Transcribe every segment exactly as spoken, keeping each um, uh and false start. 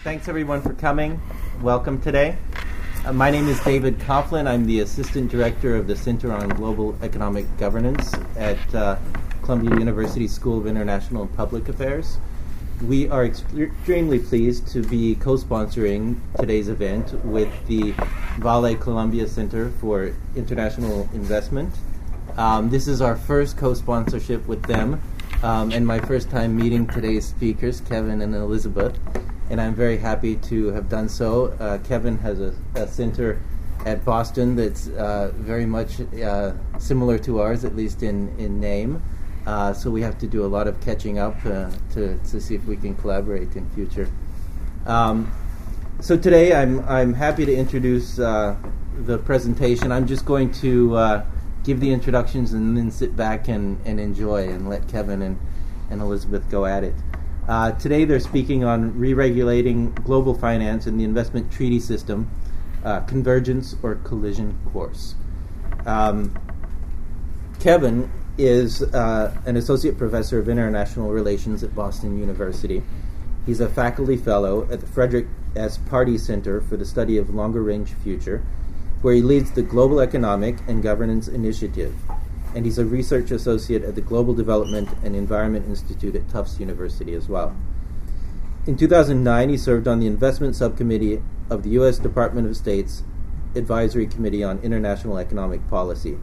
Thanks everyone for coming. Welcome today. Uh, my name is David Coughlin. I'm the Assistant Director of the Center on Global Economic Governance at uh, Columbia University School of International and Public Affairs. We are ex- extremely pleased to be co-sponsoring today's event with the Vale Columbia Center for International Investment. Um, this is our first co-sponsorship with them, um, and my first time meeting today's speakers, Kevin and Elizabeth, and I'm very happy to have done so. Uh, Kevin has a, a center at Boston that's uh, very much uh, similar to ours, at least in, in name. Uh, so we have to do a lot of catching up uh, to, to see if we can collaborate in future. Um, so today I'm I'm happy to introduce uh, the presentation. I'm just going to uh, give the introductions and then sit back and, and enjoy and let Kevin and, and Elizabeth go at it. Uh, today they're speaking on re-regulating global finance and the investment treaty system, uh, convergence or collision course. Um, Kevin is uh, an associate professor of international relations at Boston University. He's a faculty fellow at the Frederick S. Pardee Center for the Study of Longer Range Future, where he leads the Global Economic and Governance Initiative, and he's a research associate at the Global Development and Environment Institute at Tufts University as well. In two thousand nine, he served on the Investment Subcommittee of the U S Department of State's Advisory Committee on International Economic Policy.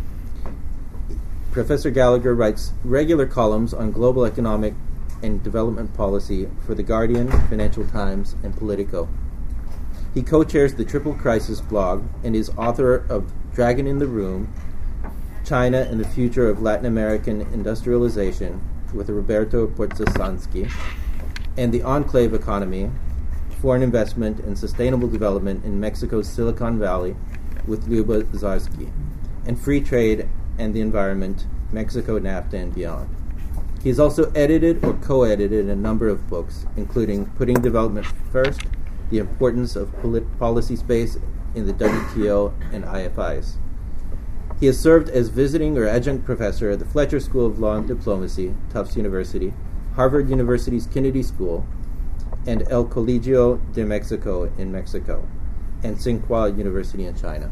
Professor Gallagher writes regular columns on global economic and development policy for The Guardian, Financial Times, and Politico. He co-chairs the Triple Crisis blog and is author of Dragon in the Room, China and the Future of Latin American Industrialization with Roberto Porzesanski, and The Enclave Economy, Foreign Investment and Sustainable Development in Mexico's Silicon Valley with Luba Zarsky, and Free Trade and the Environment, Mexico, NAFTA, and Beyond. He has also edited or co-edited a number of books, including Putting Development First, The Importance of Polit- Policy Space in the W T O and I F Is. He has served as visiting or adjunct professor at the Fletcher School of Law and Diplomacy, Tufts University, Harvard University's Kennedy School, and El Colegio de Mexico in Mexico, and Tsinghua University in China.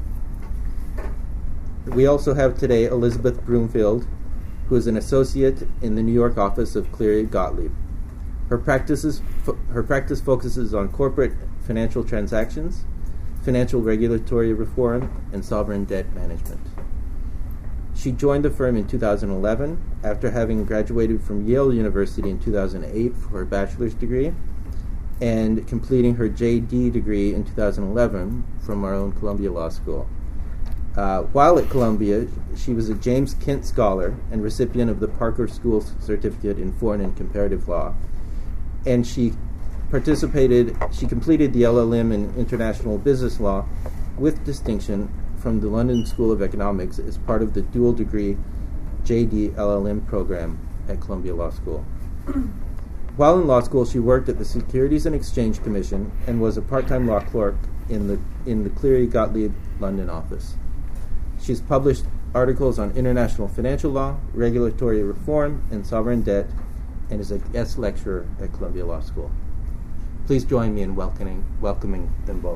We also have today Elizabeth Broomfield, who is an associate in the New York office of Cleary Gottlieb. Her, practices fo- her practice focuses on corporate financial transactions, financial regulatory reform, and sovereign debt management. She joined the firm in two thousand eleven after having graduated from Yale University in two thousand eight for her bachelor's degree and completing her J D degree in two thousand eleven from our own Columbia Law School. Uh, while at Columbia, she was a James Kent Scholar and recipient of the Parker School Certificate in Foreign and Comparative Law, and she participated, she completed the L L M in International Business Law with distinction from the London School of Economics as part of the dual degree J D L L M program at Columbia Law School. While in law school, she worked at the Securities and Exchange Commission and was a part-time law clerk in the in the Cleary Gottlieb London office. She's published articles on international financial law, regulatory reform, and sovereign debt, and is a guest lecturer at Columbia Law School. Please join me in welcoming welcoming them both.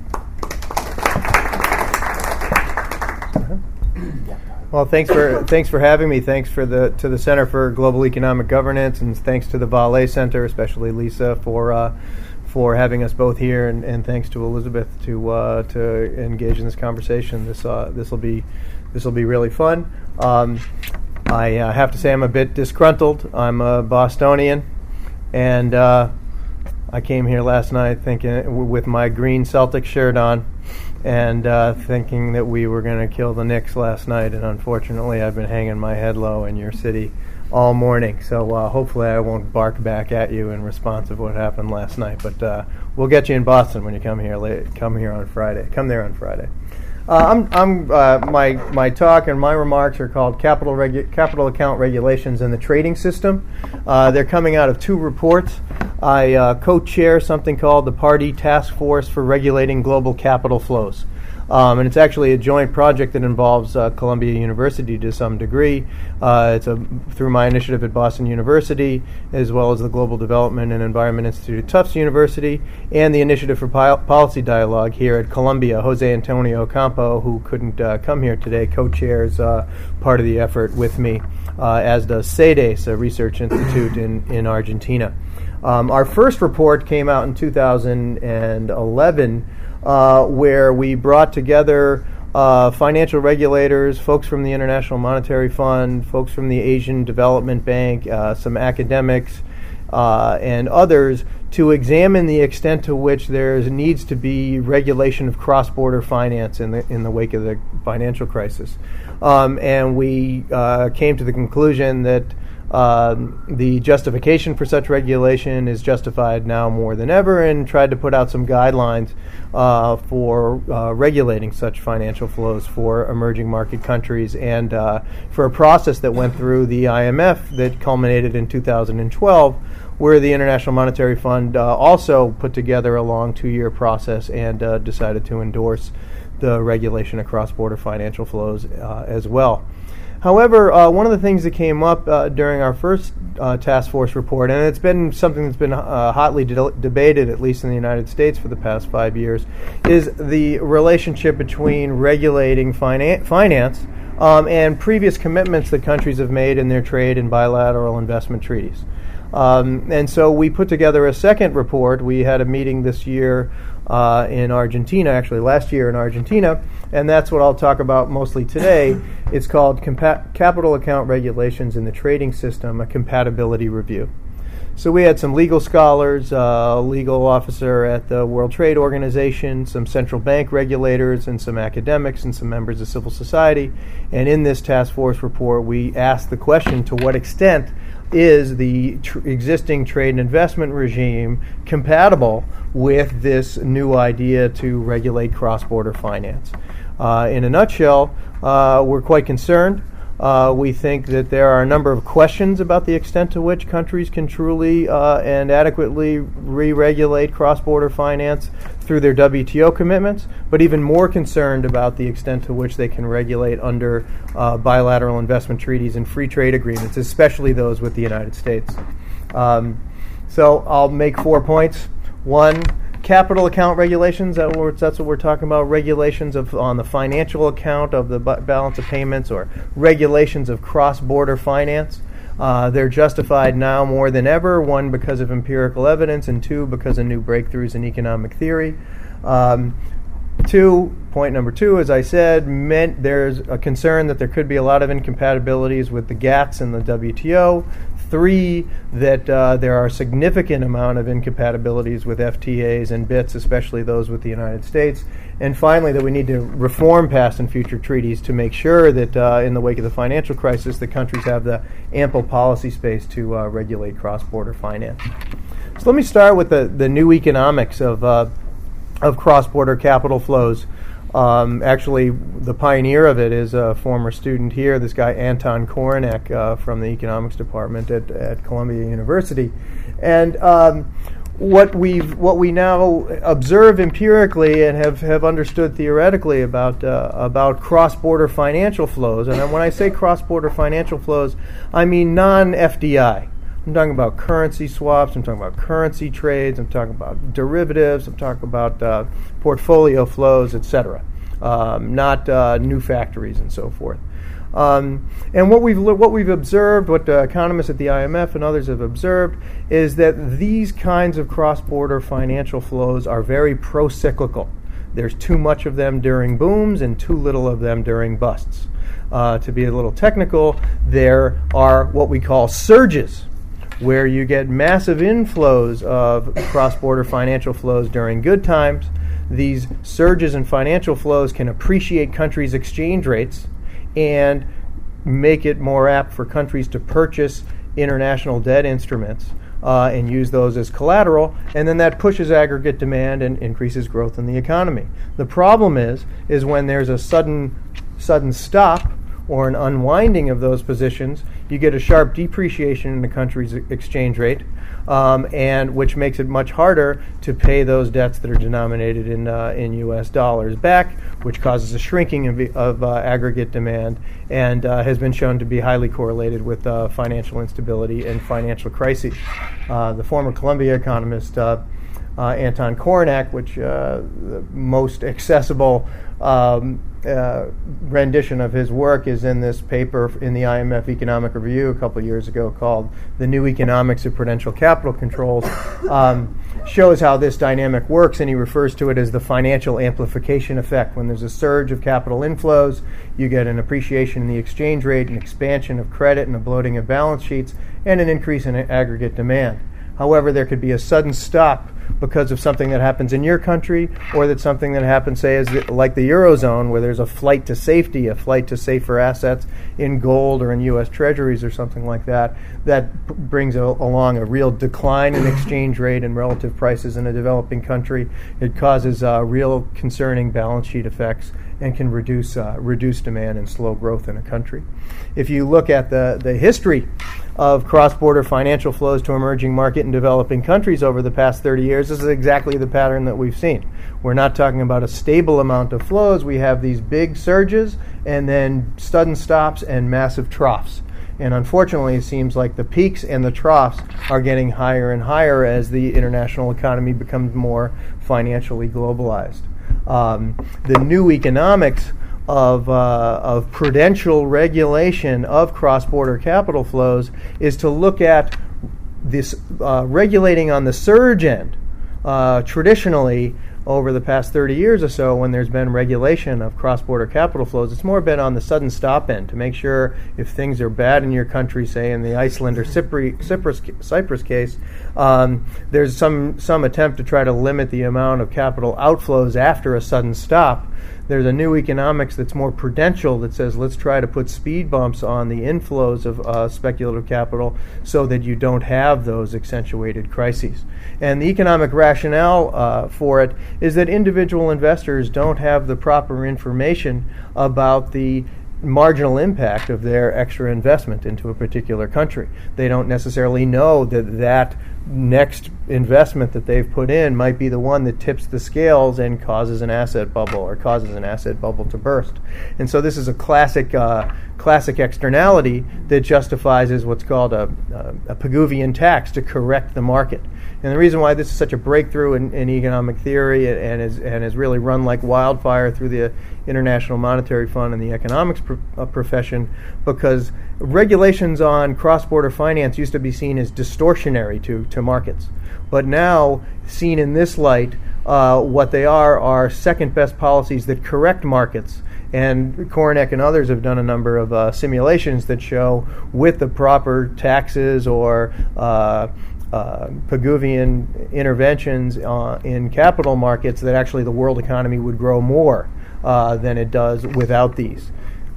Well, thanks for thanks for having me. Thanks for the to the Center for Global Economic Governance, and thanks to the Vale Center, especially Lisa, for uh, for having us both here, and, and thanks to Elizabeth to uh, to engage in this conversation. This uh, this will be this will be really fun. Um, I uh, have to say I'm a bit disgruntled. I'm a Bostonian, and uh, I came here last night thinking w- with my green Celtic shirt on, and uh, thinking that we were going to kill the Knicks last night, and unfortunately I've been hanging my head low in your city all morning, so uh, hopefully I won't bark back at you in response of what happened last night, but uh, we'll get you in Boston when you come here late, come here on Friday. Come there on Friday. Uh, I'm, I'm, uh, my my talk and my remarks are called Capital Regu- Capital Account Regulations in the Trading System. Uh, they're coming out of two reports. I uh, co-chair something called the Party Task Force for Regulating Global Capital Flows. Um, and it's actually a joint project that involves uh, Columbia University to some degree. Uh, it's a, through my initiative at Boston University, as well as the Global Development and Environment Institute at Tufts University, and the Initiative for Pol- Policy Dialogue here at Columbia. Jose Antonio Ocampo, who couldn't uh, come here today, co-chairs uh, part of the effort with me, uh, as does CEDES, a research institute in, in Argentina. Um, our first report came out in two thousand eleven, Uh, where we brought together uh, financial regulators, folks from the International Monetary Fund, folks from the Asian Development Bank, uh, some academics, uh, and others to examine the extent to which there needs to be regulation of cross-border finance in the in the wake of the financial crisis. Um, and we uh, came to the conclusion that Um, the justification for such regulation is justified now more than ever, and tried to put out some guidelines uh, for uh, regulating such financial flows for emerging market countries, and uh, for a process that went through the I M F that culminated in two thousand twelve, where the International Monetary Fund uh, also put together a long two-year process and uh, decided to endorse the regulation of cross-border financial flows uh, as well. However, uh, one of the things that came up uh, during our first uh, task force report, and it's been something that's been uh, hotly de- debated, at least in the United States for the past five years, is the relationship between regulating finan- finance um, and previous commitments that countries have made in their trade and bilateral investment treaties. Um, and so we put together a second report. We had a meeting this year uh, in Argentina, actually last year in Argentina, and that's what I'll talk about mostly today. It's called Compa- Capital Account Regulations in the Trading System, a Compatibility Review. So we had some legal scholars, uh, a legal officer at the World Trade Organization, some central bank regulators, and some academics and some members of civil society. And in this task force report, we asked the question, to what extent is the tr- existing trade and investment regime compatible with this new idea to regulate cross-border finance? Uh, in a nutshell, uh, we're quite concerned. Uh, we think that there are a number of questions about the extent to which countries can truly uh, and adequately re-regulate cross-border finance through their W T O commitments, but even more concerned about the extent to which they can regulate under uh, bilateral investment treaties and free trade agreements, especially those with the United States. Um, so I'll make four points. One, capital account regulations, that we're, that's what we're talking about, regulations of on the financial account of the b- balance of payments, or regulations of cross-border finance. Uh, they're justified now more than ever, one, because of empirical evidence, and two, because of new breakthroughs in economic theory. Um, two, point number two, as I said, meant there's a concern that there could be a lot of incompatibilities with the GATS and the W T O. Three, that uh, there are a significant amount of incompatibilities with F T As and B I Ts, especially those with the United States. And finally, that we need to reform past and future treaties to make sure that uh, in the wake of the financial crisis, the countries have the ample policy space to uh, regulate cross-border finance. So let me start with the, the new economics of, uh, of cross-border capital flows. Um, actually, the pioneer of it is a former student here, this guy Anton Korinek uh, from the economics department at, at Columbia University. And um, what we've what we now observe empirically and have, have understood theoretically about uh, about cross-border financial flows, and when I say cross-border financial flows, I mean non-F D I. I'm talking about currency swaps, I'm talking about currency trades, I'm talking about derivatives, I'm talking about uh, portfolio flows, et cetera. Um, not uh, new factories and so forth. Um, and what we've what we've observed, what uh, economists at the I M F and others have observed, is that these kinds of cross-border financial flows are very pro-cyclical. There's too much of them during booms and too little of them during busts. Uh, to be a little technical, there are what we call surges, where you get massive inflows of cross-border financial flows during good times. These surges in financial flows can appreciate countries' exchange rates and make it more apt for countries to purchase international debt instruments uh, and use those as collateral, and then that pushes aggregate demand and increases growth in the economy. The problem is, is when there's a sudden, sudden stop or an unwinding of those positions, you get a sharp depreciation in the country's exchange rate, um, and which makes it much harder to pay those debts that are denominated in uh, in U S dollars back, which causes a shrinking of, of uh, aggregate demand, and uh, has been shown to be highly correlated with uh, financial instability and financial crises. Uh, the former Columbia economist uh, uh, Anton Korenak, which uh, the most accessible um, uh, rendition of his work is in this paper in the I M F Economic Review a couple of years ago called "The New Economics of Prudential Capital Controls," um, shows how this dynamic works, and he refers to it as the financial amplification effect. When there's a surge of capital inflows, you get an appreciation in the exchange rate, an expansion of credit, and a bloating of balance sheets, and an increase in aggregate demand. However, there could be a sudden stop because of something that happens in your country, or that something that happens, say, as the, like the Eurozone, where there's a flight to safety, a flight to safer assets in gold or in U S treasuries or something like that, that p- brings a, along a real decline in exchange rate and relative prices in a developing country. It causes uh, real concerning balance sheet effects and can reduce uh, reduce demand and slow growth in a country. If you look at the, the history of cross-border financial flows to emerging market and developing countries over the past thirty years, this is exactly the pattern that we've seen. We're not talking about a stable amount of flows. We have these big surges and then sudden stops and massive troughs. And unfortunately, it seems like the peaks and the troughs are getting higher and higher as the international economy becomes more financially globalized. Um, the new economics of uh, of prudential regulation of cross-border capital flows is to look at this uh, regulating on the surge end. Uh, traditionally, over the past thirty years or so, when there's been regulation of cross-border capital flows, it's more been on the sudden stop end to make sure if things are bad in your country, say in the Iceland or Cypri- Cyprus, Cyprus case, um, there's some, some attempt to try to limit the amount of capital outflows after a sudden stop. There's a new economics that's more prudential that says let's try to put speed bumps on the inflows of uh, speculative capital so that you don't have those accentuated crises. And the economic rationale uh, for it is that individual investors don't have the proper information about the marginal impact of their extra investment into a particular country. They don't necessarily know that that next investment that they've put in might be the one that tips the scales and causes an asset bubble or causes an asset bubble to burst. And so this is a classic uh, classic externality that justifies as what's called a, a, a Pigouvian tax to correct the market. And the reason why this is such a breakthrough in, in economic theory and, and, is, and has really run like wildfire through the International Monetary Fund and the economics pro- uh, profession, because regulations on cross-border finance used to be seen as distortionary to, to markets. But now, seen in this light, uh, what they are are second-best policies that correct markets. And Korenak and others have done a number of uh, simulations that show with the proper taxes or uh, uh, Pigouvian interventions uh, in capital markets that actually the world economy would grow more uh, than it does without these.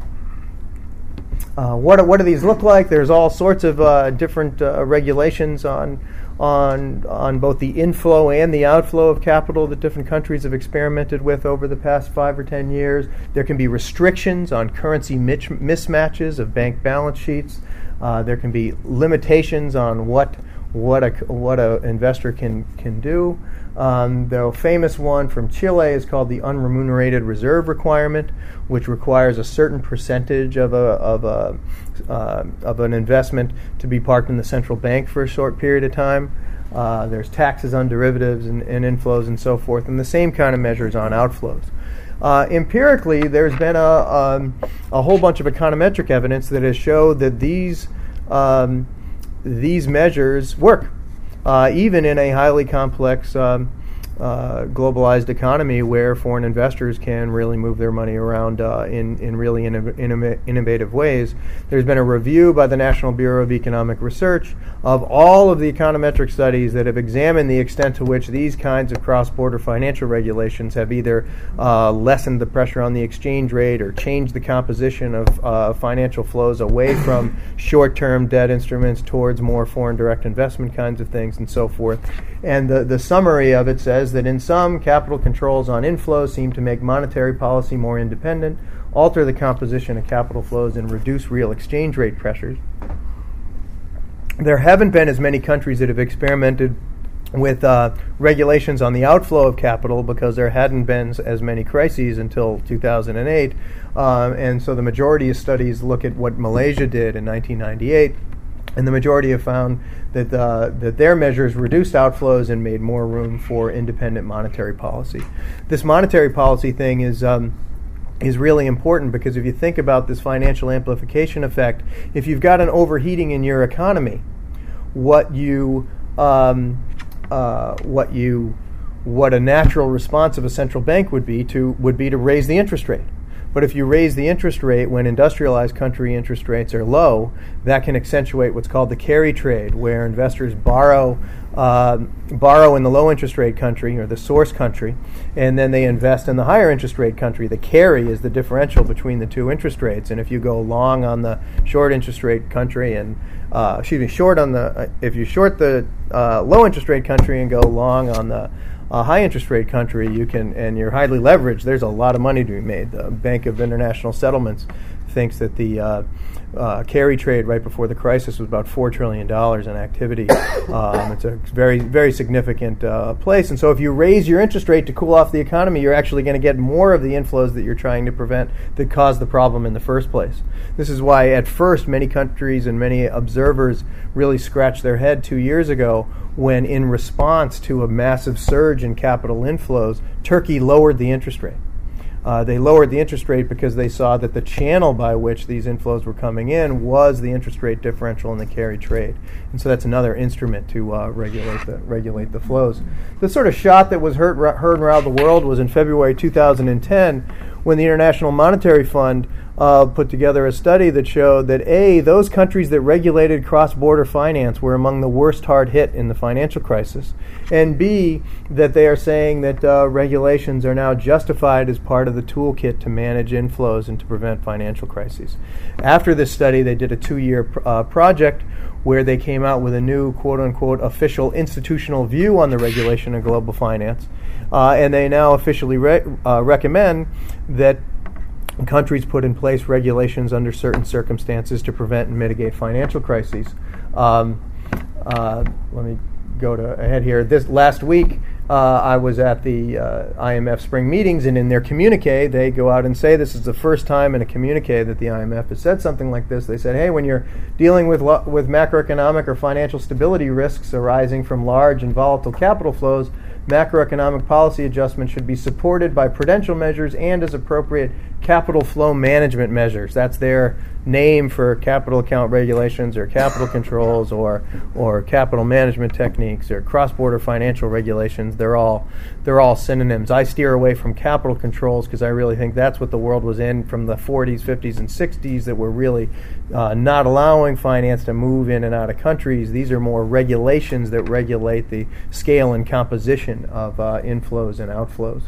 Uh, what, what do these look like? There's all sorts of uh, different uh, regulations on on on both the inflow and the outflow of capital that different countries have experimented with over the past five or ten years. There can be restrictions on currency mitch- mismatches of bank balance sheets. Uh, there can be limitations on what what a what a investor can can do. Um, the famous one from Chile is called the unremunerated reserve requirement, which requires a certain percentage of a of a uh, of an investment to be parked in the central bank for a short period of time. Uh, there's taxes on derivatives and, and inflows and so forth, and the same kind of measures on outflows. Uh, empirically, there's been a um, a whole bunch of econometric evidence that has showed that these um, these measures work. Uh, even in a highly complex um, uh, globalized economy where foreign investors can really move their money around uh, in, in really inno- inno- innovative ways. There's been a review by the National Bureau of Economic Research of all of the econometric studies that have examined the extent to which these kinds of cross-border financial regulations have either uh, lessened the pressure on the exchange rate or changed the composition of uh, financial flows away from short-term debt instruments towards more foreign direct investment kinds of things and so forth. And the, the summary of it says that in some, capital controls on inflows seem to make monetary policy more independent, alter the composition of capital flows and reduce real exchange rate pressures. There haven't been as many countries that have experimented with uh, regulations on the outflow of capital because there hadn't been as many crises until two thousand eight. Um, and so the majority of studies look at what Malaysia did in nineteen ninety-eight, and the majority have found that, uh, that their measures reduced outflows and made more room for independent monetary policy. This monetary policy thing is um, is really important because if you think about this financial amplification effect, if you've got an overheating in your economy, what you um, uh, what you what a natural response of a central bank would be to would be to raise the interest rate. But if you raise the interest rate when industrialized country interest rates are low, that can accentuate what's called the carry trade, where investors borrow uh, borrow in the low interest rate country or the source country, and then they invest in the higher interest rate country. The carry is the differential between the two interest rates, and if you go long on the short interest rate country and uh, excuse me, short on the uh, if you short the uh, low interest rate country and go long on the a high interest rate country, you can, and you're highly leveraged, there's a lot of money to be made. The Bank of International Settlements thinks that the uh, uh, carry trade right before the crisis was about four trillion dollars in activity. Um, it's a very, very significant uh, place. And so if you raise your interest rate to cool off the economy, you're actually going to get more of the inflows that you're trying to prevent that caused the problem in the first place. This is why at first many countries and many observers really scratched their head two years ago when, in response to a massive surge in capital inflows, Turkey lowered the interest rate. Uh, they lowered the interest rate because they saw that the channel by which these inflows were coming in was the interest rate differential in the carry trade. And so that's another instrument to uh, regulate the regulate the flows. The sort of shot that was heard, heard around the world was in February two thousand ten when the International Monetary Fund uh, put together a study that showed that A, those countries that regulated cross-border finance were among the worst hard hit in the financial crisis, and B, that they are saying that uh, regulations are now justified as part of the toolkit to manage inflows and to prevent financial crises. After this study, they did a two-year pr- uh, project where they came out with a new quote-unquote official institutional view on the regulation of global finance, uh, and they now officially re- uh, recommend that countries put in place regulations under certain circumstances to prevent and mitigate financial crises. Um, uh, let me go to ahead here. This last week, uh, I was at the uh, I M F spring meetings, and in their communique, they go out and say this is the first time in a communique that the I M F has said something like this. They said, "Hey, when you're dealing with lo- with macroeconomic or financial stability risks arising from large and volatile capital flows, macroeconomic policy adjustment should be supported by prudential measures and, as appropriate, capital flow management measures." That's their name for capital account regulations or capital controls or or capital management techniques or cross-border financial regulations. They're all they're all synonyms. I steer away from capital controls because I really think that's what the world was in from the forties, fifties, and sixties, that were really uh, not allowing finance to move in and out of countries. These are more regulations that regulate the scale and composition of uh, inflows and outflows.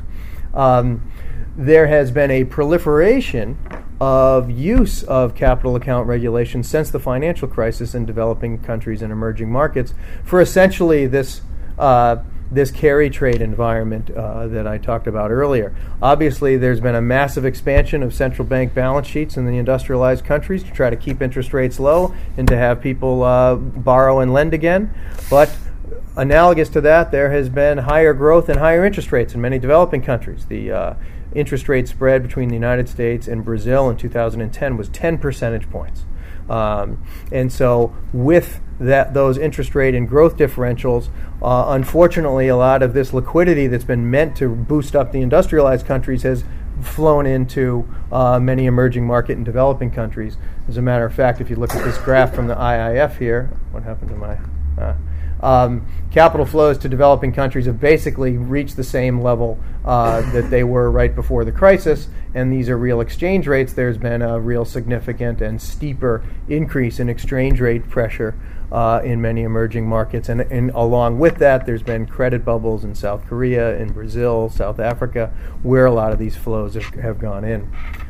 Um, there has been a proliferation of use of capital account regulation since the financial crisis in developing countries and emerging markets for essentially this uh, this carry trade environment uh, that I talked about earlier. Obviously, there's been a massive expansion of central bank balance sheets in the industrialized countries to try to keep interest rates low and to have people uh, borrow and lend again. But analogous to that, there has been higher growth and higher interest rates in many developing countries. The uh, interest rate spread between the United States and Brazil in two thousand ten was ten percentage points. Um, and so with that, those interest rate and growth differentials, uh, unfortunately, a lot of this liquidity that's been meant to boost up the industrialized countries has flown into uh, many emerging market and developing countries. As a matter of fact, if you look at this graph from the I I F here, what happened to my... Uh, Um, capital flows to developing countries have basically reached the same level uh, that they were right before the crisis, and these are real exchange rates. There's been a real significant and steeper increase in exchange rate pressure uh, in many emerging markets, and, and along with that, there's been credit bubbles in South Korea, in Brazil, South Africa, where a lot of these flows have, have gone in.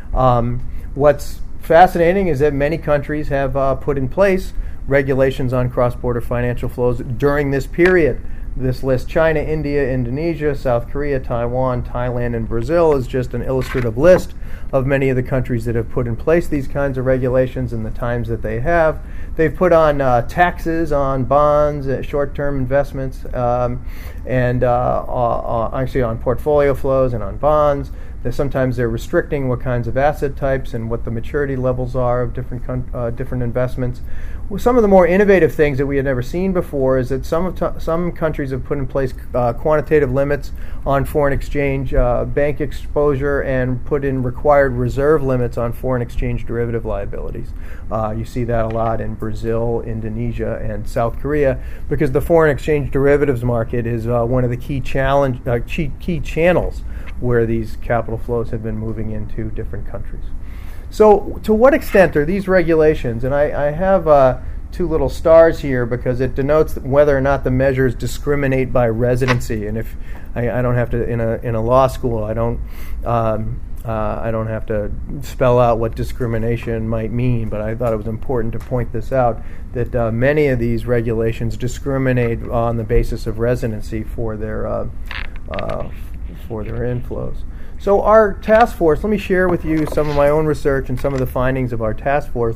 Um, what's fascinating is that many countries have uh, put in place regulations on cross-border financial flows during this period This list, China, India, Indonesia, South Korea, Taiwan, Thailand, and Brazil, is just an illustrative list of many of the countries that have put in place these kinds of regulations and the times that they have. They've put on uh, taxes on bonds, uh, short-term investments, um, and uh, uh, actually on portfolio flows and on bonds. They're, sometimes they're restricting what kinds of asset types and what the maturity levels are of different con- uh, different investments. Well, some of the more innovative things that we had never seen before is that some of t- some countries have put in place uh, quantitative limits on foreign exchange uh, bank exposure and put in required reserve limits on foreign exchange derivative liabilities. Uh, you see that a lot in Brazil, Indonesia, and South Korea, because the foreign exchange derivatives market is uh, one of the key challenge uh, key, key channels where these capital flows have been moving into different countries. So to what extent are these regulations, and I, I have uh, two little stars here because it denotes whether or not the measures discriminate by residency. And if I, I don't have to, in a in a law school, I don't um, uh, I don't have to spell out what discrimination might mean, but I thought it was important to point this out, that uh, many of these regulations discriminate on the basis of residency for their uh, uh, for their inflows. So our task force, let me share with you some of my own research and some of the findings of our task force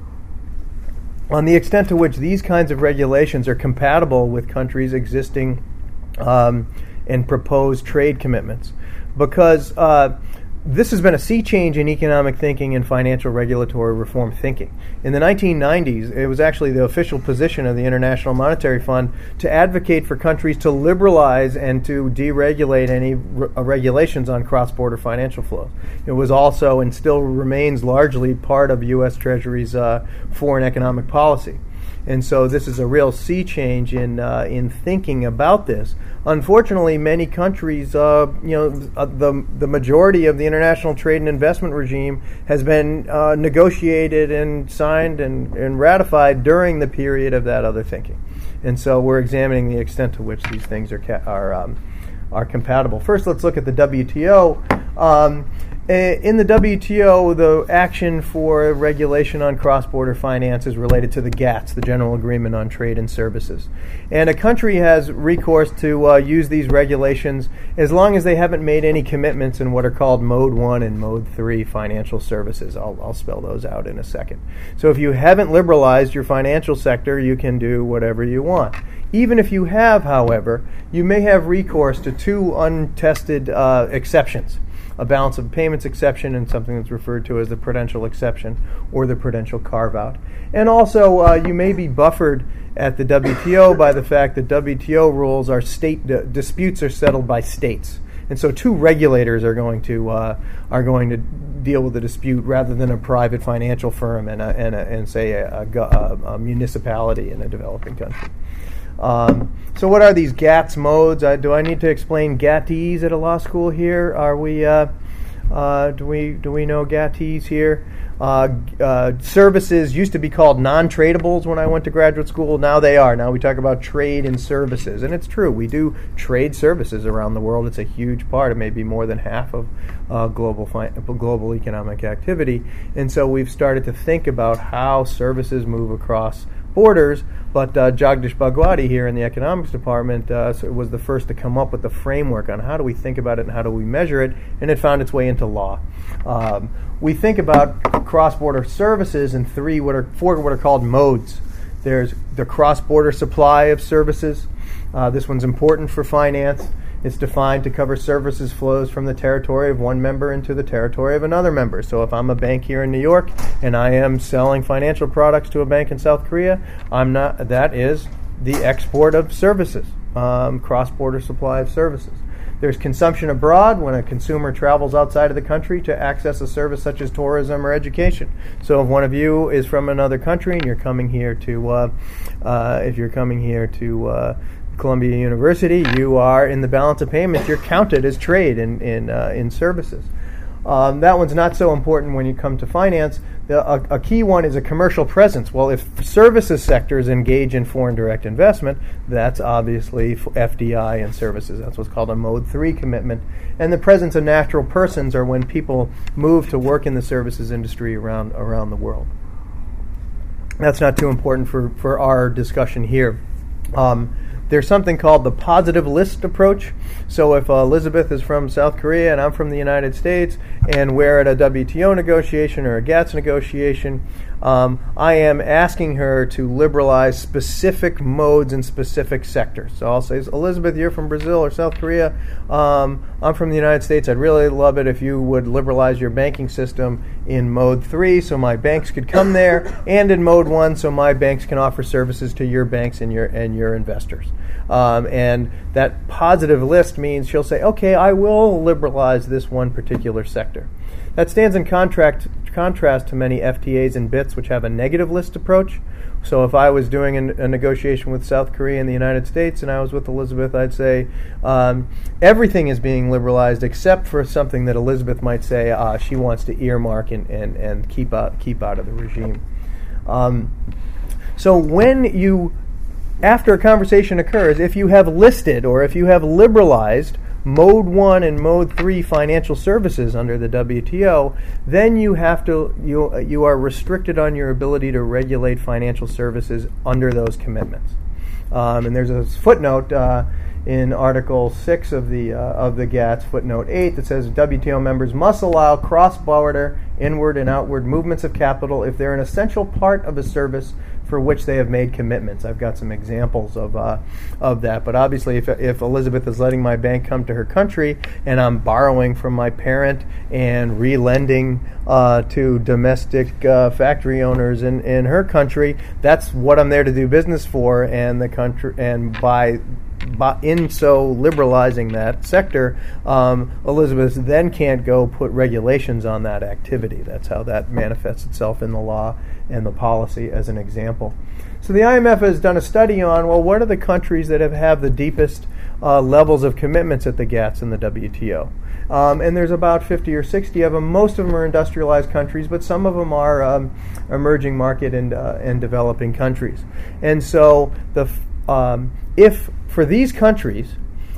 on the extent to which these kinds of regulations are compatible with countries' existing um, and proposed trade commitments. Because uh, this has been a sea change in economic thinking and financial regulatory reform thinking. In the nineteen nineties, it was actually the official position of the International Monetary Fund to advocate for countries to liberalize and to deregulate any re- uh, regulations on cross-border financial flows. It was also and still remains largely part of U S Treasury's uh, foreign economic policy. And so this is a real sea change in uh, in thinking about this. Unfortunately, many countries, uh, you know, uh, the the majority of the international trade and investment regime has been uh, negotiated and signed and, and ratified during the period of that other thinking. And so we're examining the extent to which these things are ca- are um, are compatible. First, let's look at the W T O. Um, In the W T O, the action for regulation on cross-border finance is related to the GATS, the General Agreement on Trade and Services. And a country has recourse to uh, use these regulations as long as they haven't made any commitments in what are called Mode one and Mode three financial services. I'll, I'll spell those out in a second. So if you haven't liberalized your financial sector, you can do whatever you want. Even if you have, however, you may have recourse to two untested uh, exceptions. A balance of payments exception and something that's referred to as the prudential exception or the prudential carve-out. And also, uh, you may be buffered at the W T O by the fact that W T O rules are state d- disputes are settled by states, and so two regulators are going to uh, are going to deal with the dispute rather than a private financial firm and a, and, a, and say a, a, a municipality in a developing country. Um, so what are these GATS modes? Uh, do I need to explain GATEs at a law school here? Are we, uh, uh, do we do we know GATEs here? Uh, uh, services used to be called non-tradables when I went to graduate school. Now they are. Now we talk about trade and services. And it's true. We do trade services around the world. It's a huge part. It may be more than half of uh, global fi- global economic activity. And so we've started to think about how services move across borders. But uh, Jagdish Bhagwati here in the economics department uh, was the first to come up with the framework on how do we think about it and how do we measure it, and it found its way into law. Um, we think about cross-border services in three, what are four, what are called modes. There's the cross-border supply of services. Uh, this one's important for finance. It's defined to cover services flows from the territory of one member into the territory of another member. So if I'm a bank here in New York and I am selling financial products to a bank in South Korea, I'm not. That is the export of services, um, cross-border supply of services. There's consumption abroad when a consumer travels outside of the country to access a service such as tourism or education. So if one of you is from another country and you're coming here to, uh, uh, if you're coming here to uh, Columbia University, you are in the balance of payments. You're counted as trade in in uh, in services. Um, that one's not so important when you come to finance. The, a, a key one is a commercial presence. Well, if services sectors engage in foreign direct investment, that's obviously F D I and services. That's what's called a Mode three commitment. And the presence of natural persons are when people move to work in the services industry around around the world. That's not too important for, for our discussion here. Um, there's something called the positive list approach. So if uh, Elizabeth is from South Korea and I'm from the United States, and we're at a W T O negotiation or a GATS negotiation, um, I am asking her to liberalize specific modes in specific sectors. So I'll say, Elizabeth, you're from Brazil or South Korea. Um, I'm from the United States. I'd really love it if you would liberalize your banking system in mode three so my banks could come there, and in mode one so my banks can offer services to your banks and your and your investors. Um, and that positive list means she'll say, okay, I will liberalize this one particular sector. That stands in contract, contrast to many F T As and B I Ts which have a negative list approach. So if I was doing a, a negotiation with South Korea and the United States and I was with Elizabeth, I'd say um, everything is being liberalized except for something that Elizabeth might say uh, she wants to earmark and, and, and keep out, keep out of the regime. Um, so when you, after a conversation occurs, if you have listed or if you have liberalized Mode one and Mode three financial services under the W T O, then you have to you you are restricted on your ability to regulate financial services under those commitments. Um, and there's a footnote uh, in Article six of the uh, of the GATS, footnote eight, that says W T O members must allow cross-border inward and outward movements of capital if they're an essential part of a service for which they have made commitments. I've got some examples of uh, of that. But obviously, if if Elizabeth is letting my bank come to her country and I'm borrowing from my parent and relending uh, to domestic uh, factory owners in, in her country, that's what I'm there to do business for. And the country, and by By, in so liberalizing that sector, um, Elizabeth then can't go put regulations on that activity. That's how that manifests itself in the law and the policy, as an example. So the I M F has done a study on, well, what are the countries that have, have the deepest uh, levels of commitments at the GATS and the W T O? Um, and there's about fifty or sixty of them. Most of them are industrialized countries, but some of them are um, emerging market and, uh, and developing countries. And so the um, if for these countries,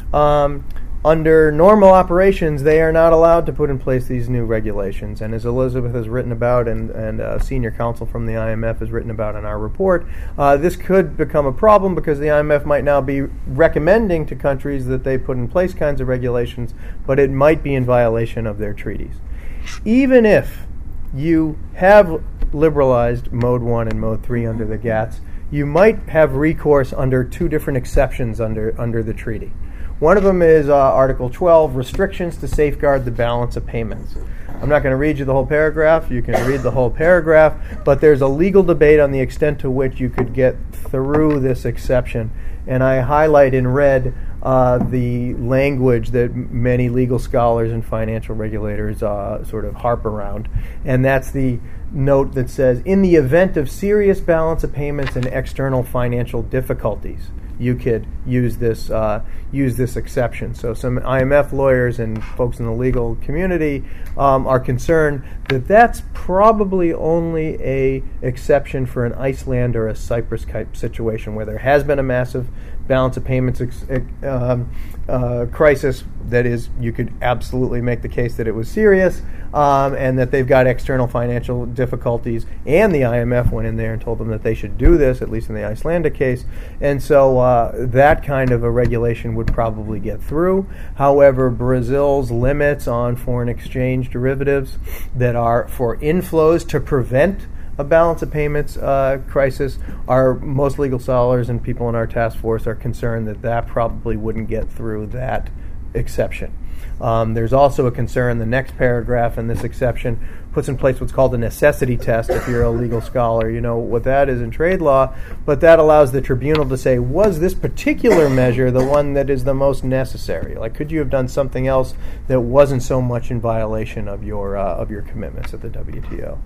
um, under normal operations, they are not allowed to put in place these new regulations. And as Elizabeth has written about, and, and uh, senior counsel from the I M F has written about in our report, uh, this could become a problem because the I M F might now be recommending to countries that they put in place kinds of regulations, but it might be in violation of their treaties. Even if you have liberalized Mode one and Mode three under the GATS, you might have recourse under two different exceptions under, under the treaty. One of them is uh, Article twelve, restrictions to safeguard the balance of payments. I'm not going to read you the whole paragraph. You can read the whole paragraph, but there's a legal debate on the extent to which you could get through this exception. And I highlight in red uh, the language that many legal scholars and financial regulators uh, sort of harp around. And that's the note that says, in the event of serious balance of payments and external financial difficulties, you could use this uh, use this exception. So some I M F lawyers and folks in the legal community um, are concerned that that's probably only a exception for an Iceland or a Cyprus type situation where there has been a massive balance of payments ex- um, uh, crisis. That is, you could absolutely make the case that it was serious, um, and that they've got external financial difficulties, and the I M F went in there and told them that they should do this, at least in the Icelandic case. And so uh, that kind of a regulation would probably get through. However, Brazil's limits on foreign exchange derivatives that are for inflows to prevent a balance of payments uh, crisis, are most legal scholars and people in our task force are concerned that that probably wouldn't get through that exception. Um, there's also a concern, the next paragraph in this exception puts in place what's called a necessity test. If you're a legal scholar, you know what that is in trade law, but that allows the tribunal to say, was this particular measure the one that is the most necessary? Like, could you have done something else that wasn't so much in violation of your uh, of your commitments at the W T O?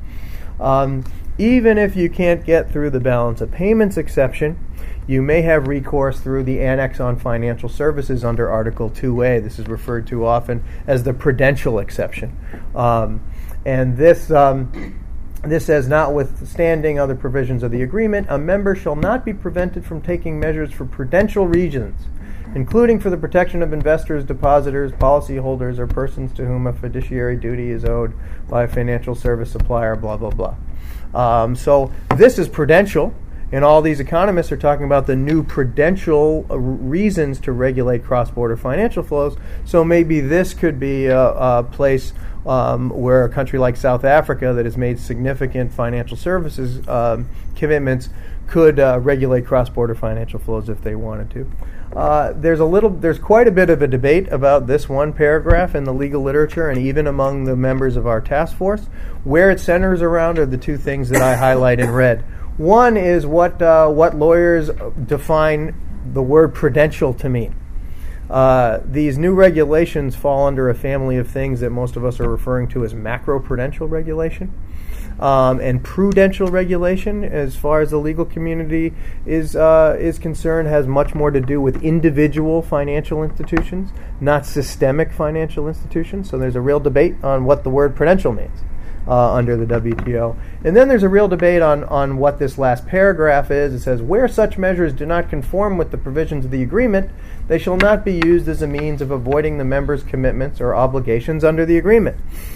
Um, even if you can't get through the balance of payments exception, you may have recourse through the Annex on Financial Services under Article two A. This is referred to often as the prudential exception. Um, and this um, this says, notwithstanding other provisions of the agreement, a member shall not be prevented from taking measures for prudential reasons, including for the protection of investors, depositors, policyholders, or persons to whom a fiduciary duty is owed by a financial service supplier, blah, blah, blah. Um, so this is prudential. And all these economists are talking about the new prudential uh, reasons to regulate cross-border financial flows. So maybe this could be a, a place um, where a country like South Africa that has made significant financial services um, commitments could uh, regulate cross-border financial flows if they wanted to. Uh, there's a little, there's quite a bit of a debate about this one paragraph in the legal literature, and even among the members of our task force. Where it centers around are the two things that I highlight in red. One is what uh, what lawyers define the word prudential to mean. Uh, these new regulations fall under a family of things that most of us are referring to as macroprudential regulation. Um, and prudential regulation, as far as the legal community is uh, is concerned, has much more to do with individual financial institutions, not systemic financial institutions. So there's a real debate on what the word prudential means uh, under the W T O. And then there's a real debate on, on what this last paragraph is. It says, where such measures do not conform with the provisions of the agreement, they shall not be used as a means of avoiding the members' commitments or obligations under the agreement.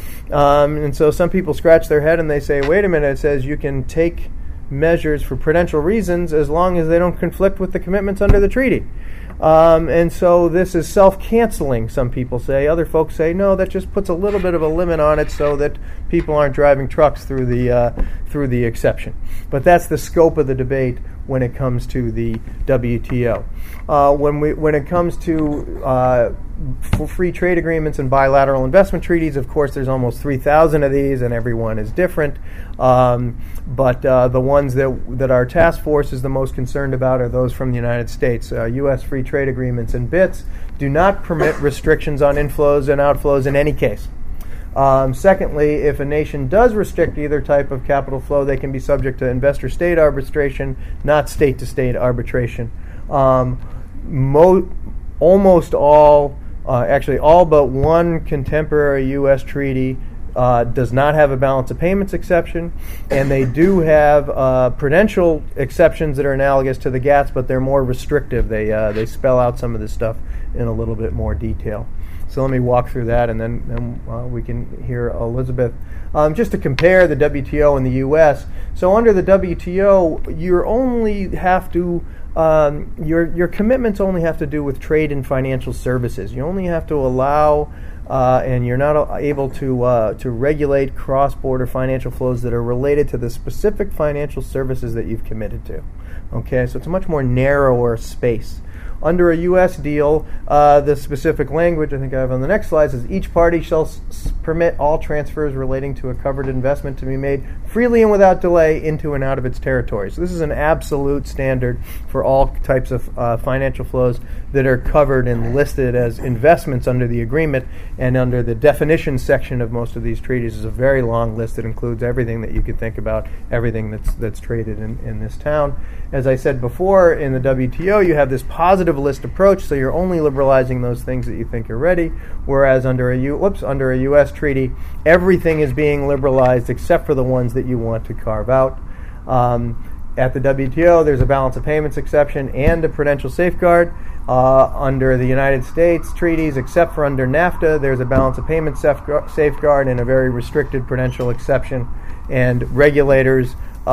Um, and so some people scratch their head and they say, wait a minute, it says you can take measures for prudential reasons as long as they don't conflict with the commitments under the treaty. Um, and so this is self-canceling, some people say. Other folks say, no, that just puts a little bit of a limit on it so that people aren't driving trucks through the uh, through the exception. But that's the scope of the debate when it comes to the W T O. Uh, when we when it comes to uh, f- free trade agreements and bilateral investment treaties, of course, there's almost three thousand of these, and every one is different. Um, but uh, the ones that that our task force is the most concerned about are those from the United States. Uh, U S free trade agreements and B I Ts do not permit restrictions on inflows and outflows in any case. Um, secondly, if a nation does restrict either type of capital flow, they can be subject to investor-state arbitration, not state-to-state arbitration. Um, mo- almost all, uh, actually all but one contemporary U S treaty uh, does not have a balance of payments exception, and they do have uh, prudential exceptions that are analogous to the GATS, but they're more restrictive. They uh, they spell out some of this stuff in a little bit more detail. So let me walk through that, and then, then uh, we can hear Elizabeth. Um, just to compare the W T O and the U S, so under the W T O, you only have to um, your your commitments only have to do with trade and financial services. You only have to allow, uh, and you're not able to uh, to regulate cross-border financial flows that are related to the specific financial services that you've committed to. Okay, so it's a much more narrower space. Under a U S deal, uh, the specific language I think I have on the next slide says each party shall s- permit all transfers relating to a covered investment to be made freely and without delay into and out of its territory. So this is an absolute standard for all types of uh, financial flows that are covered and listed as investments under the agreement, and under the definition section of most of these treaties is a very long list that includes everything that you could think about, everything that's that's traded in, in this town. As I said before, in the W T O you have this positive list approach, so you're only liberalizing those things that you think are ready, whereas under a U whoops under a U S treaty, everything is being liberalized except for the ones that you want to carve out. Um, at the W T O, there's a balance of payments exception and a prudential safeguard. Uh, under the United States treaties, except for under NAFTA, there's a balance of payments safeguard and a very restricted prudential exception. And regulators uh,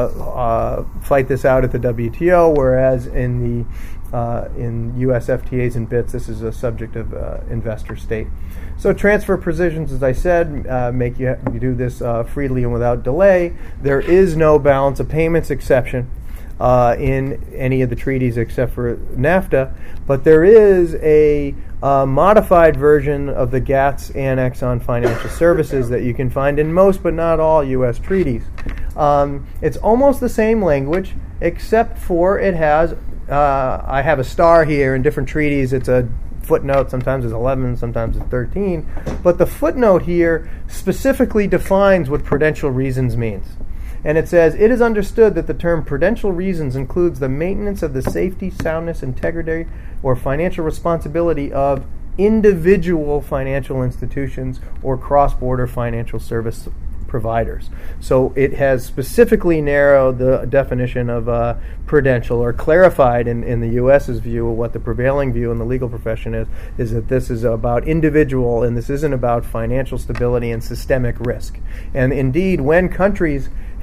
uh, fight this out at the W T O, whereas in the Uh, in U S F T As and B I Ts, this is a subject of uh, investor state. So transfer provisions, as I said, uh, make you, you do this uh, freely and without delay. There is no balance of payments exception uh, in any of the treaties except for NAFTA, but there is a uh, modified version of the GATS Annex on Financial Services that you can find in most but not all U S treaties. Um, it's almost the same language, except for it has Uh, I have a star here. In different treaties, it's a footnote. Sometimes it's eleven, sometimes it's thirteen. But the footnote here specifically defines what prudential reasons means. And it says, it is understood that the term prudential reasons includes the maintenance of the safety, soundness, integrity, or financial responsibility of individual financial institutions or cross-border financial service providers. So it has specifically narrowed the definition of uh, prudential, or clarified in, in the U S's view of what the prevailing view in the legal profession is, is that this is about individual and this isn't about financial stability and systemic risk. And indeed, when countries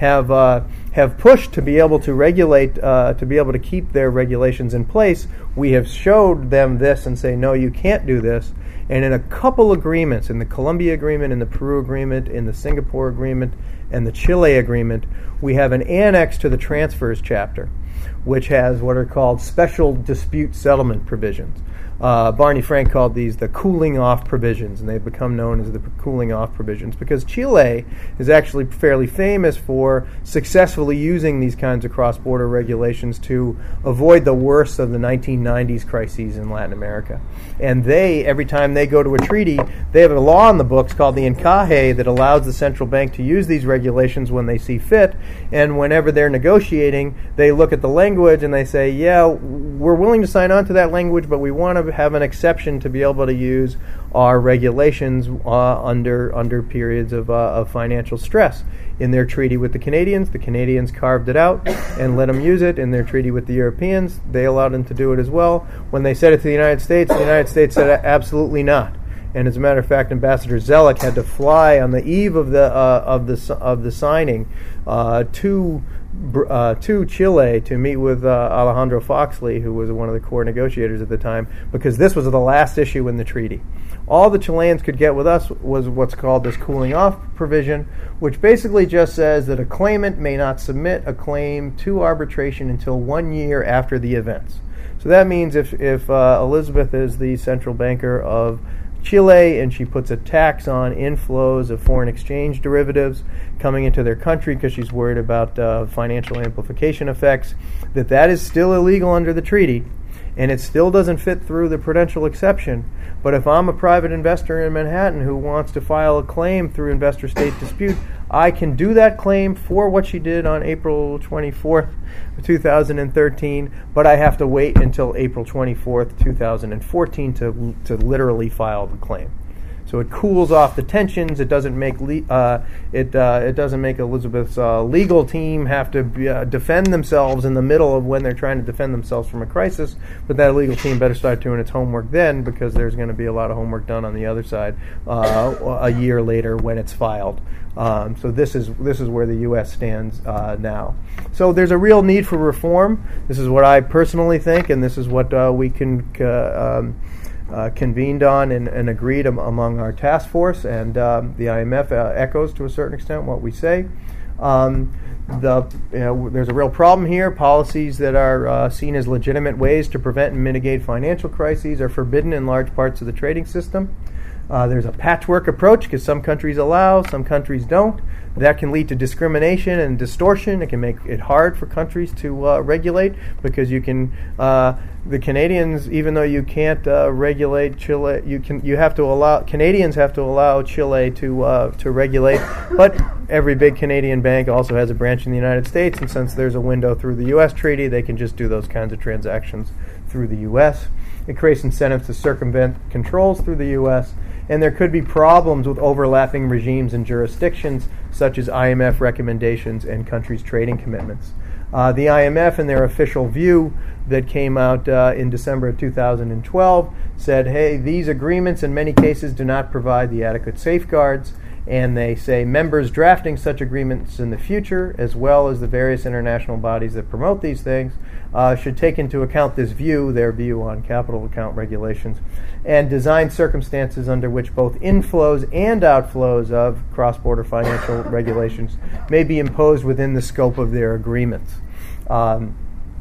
have uh, have pushed to be able to regulate, uh, to be able to keep their regulations in place. We have showed them this and say, no, you can't do this. And in a couple agreements, in the Colombia Agreement, in the Peru Agreement, in the Singapore Agreement, and the Chile Agreement, we have an annex to the transfers chapter, which has what are called special dispute settlement provisions. Uh, Barney Frank called these the cooling off provisions, and they've become known as the cooling off provisions because Chile is actually fairly famous for successfully using these kinds of cross-border regulations to avoid the worst of the nineteen nineties crises in Latin America. And they, every time they go to a treaty, they have a law in the books called the Encaje that allows the central bank to use these regulations when they see fit, and whenever they're negotiating, they look at the language and they say, yeah, we're willing to sign on to that language, but we want to have an exception to be able to use our regulations uh, under under periods of, uh, of financial stress. In their treaty with the Canadians, the Canadians carved it out and let them use it. In their treaty with the Europeans, they allowed them to do it as well. When they said it to the United States, the United States said absolutely not. And as a matter of fact, Ambassador Zellick had to fly on the eve of the uh, of the of the signing uh, to uh, to Chile to meet with uh, Alejandro Foxley, who was one of the core negotiators at the time, because this was the last issue in the treaty. All the Chileans could get with us was what's called this cooling off provision, which basically just says that a claimant may not submit a claim to arbitration until one year after the events. So that means if if uh, Elizabeth is the central banker of Chile and she puts a tax on inflows of foreign exchange derivatives coming into their country because she's worried about uh, financial amplification effects, that that is still illegal under the treaty, and it still doesn't fit through the prudential exception. But if I'm a private investor in Manhattan who wants to file a claim through investor-state dispute, I can do that claim for what she did on April twenty-fourth, two thousand thirteen, but I have to wait until April twenty-fourth, two thousand fourteen to to literally file the claim. So it cools off the tensions. It doesn't make le- uh, it uh, it doesn't make Elizabeth's uh, legal team have to be, uh, defend themselves in the middle of when they're trying to defend themselves from a crisis. But that legal team better start doing its homework then, because there's going to be a lot of homework done on the other side uh, a year later when it's filed. Um, so this is this is where the U S stands uh, now. So there's a real need for reform. This is what I personally think, and this is what uh, we can. Uh, um, Uh, convened on and, and agreed am- among our task force, and um, the I M F uh, echoes to a certain extent what we say. Um, the you know, there's a real problem here. Policies that are uh, seen as legitimate ways to prevent and mitigate financial crises are forbidden in large parts of the trading system. Uh, there's a patchwork approach because some countries allow, some countries don't. That can lead to discrimination and distortion. It can make it hard for countries to uh, regulate because you can, uh, the Canadians, even though you can't uh, regulate Chile, you can you have to allow Canadians have to allow Chile to uh, to regulate. But every big Canadian bank also has a branch in the United States, and since there's a window through the U S treaty, they can just do those kinds of transactions through the U S. It creates incentives to circumvent controls through the U S, and there could be problems with overlapping regimes and jurisdictions, such as I M F recommendations and countries' trading commitments. Uh, the I M F, in their official view that came out uh, in December of two thousand twelve, said, hey, these agreements in many cases do not provide the adequate safeguards, and they say members drafting such agreements in the future, as well as the various international bodies that promote these things, uh, should take into account this view, their view on capital account regulations, and design circumstances under which both inflows and outflows of cross-border financial regulations may be imposed within the scope of their agreements. Um,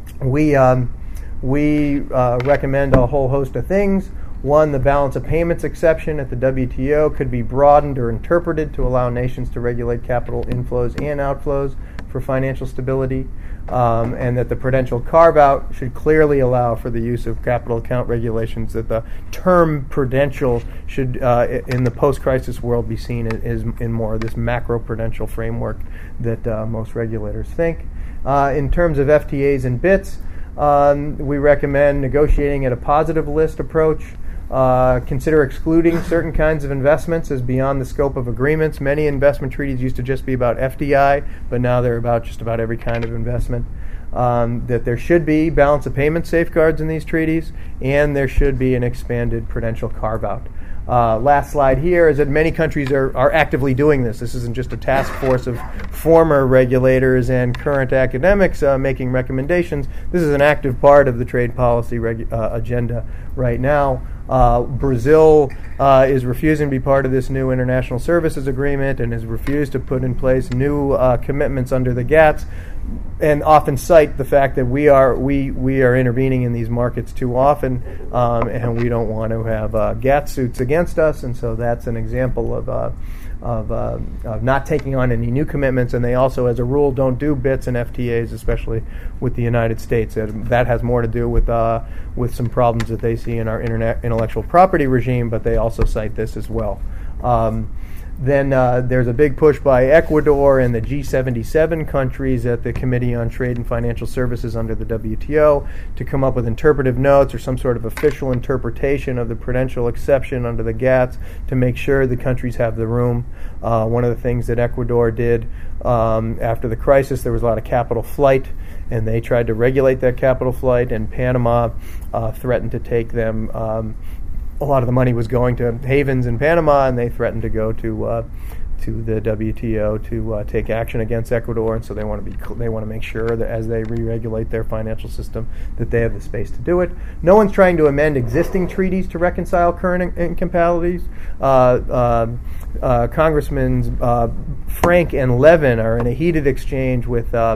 we um, we uh, recommend a whole host of things. One, the balance of payments exception at the W T O could be broadened or interpreted to allow nations to regulate capital inflows and outflows for financial stability, um, and that the prudential carve-out should clearly allow for the use of capital account regulations, that the term prudential should, uh, in the post-crisis world, be seen as in more of this macro-prudential framework that uh, most regulators think. Uh, in terms of F T As and B I Ts, um, we recommend negotiating at a positive list approach. Uh, consider excluding certain kinds of investments as beyond the scope of agreements. Many investment treaties used to just be about F D I, but now they're about just about every kind of investment. Um, that there should be balance of payment safeguards in these treaties, and there should be an expanded prudential carve-out. Uh, last slide here is that many countries are, are actively doing this. This isn't just a task force of former regulators and current academics uh, making recommendations. This is an active part of the trade policy regu- uh, agenda right now. Uh, Brazil uh, is refusing to be part of this new international services agreement and has refused to put in place new uh, commitments under the GATS, and often cite the fact that we are we we are intervening in these markets too often, um, and we don't want to have uh, GATS suits against us. And so that's an example of uh, of, uh, of not taking on any new commitments. And they also, as a rule, don't do B I Ts and F T As, especially with the United States. And that has more to do with uh, with some problems that they see in our internet intellectual property regime, but they also cite this as well. Um, Then uh, there's a big push by Ecuador and the G seventy-seven countries at the Committee on Trade and Financial Services under the W T O to come up with interpretive notes or some sort of official interpretation of the prudential exception under the GATS to make sure the countries have the room. Uh, one of the things that Ecuador did um, after the crisis, there was a lot of capital flight, and they tried to regulate that capital flight, and Panama uh, threatened to take them. Um, A lot of the money was going to havens in Panama, and they threatened to go to uh, to the W T O to uh, take action against Ecuador. And so they want to be cl- they want to make sure that as they re-regulate their financial system, that they have the space to do it. No one's trying to amend existing treaties to reconcile current in- incompatibilities. Uh, uh, uh, Congressmen uh, Frank and Levin are in a heated exchange with uh,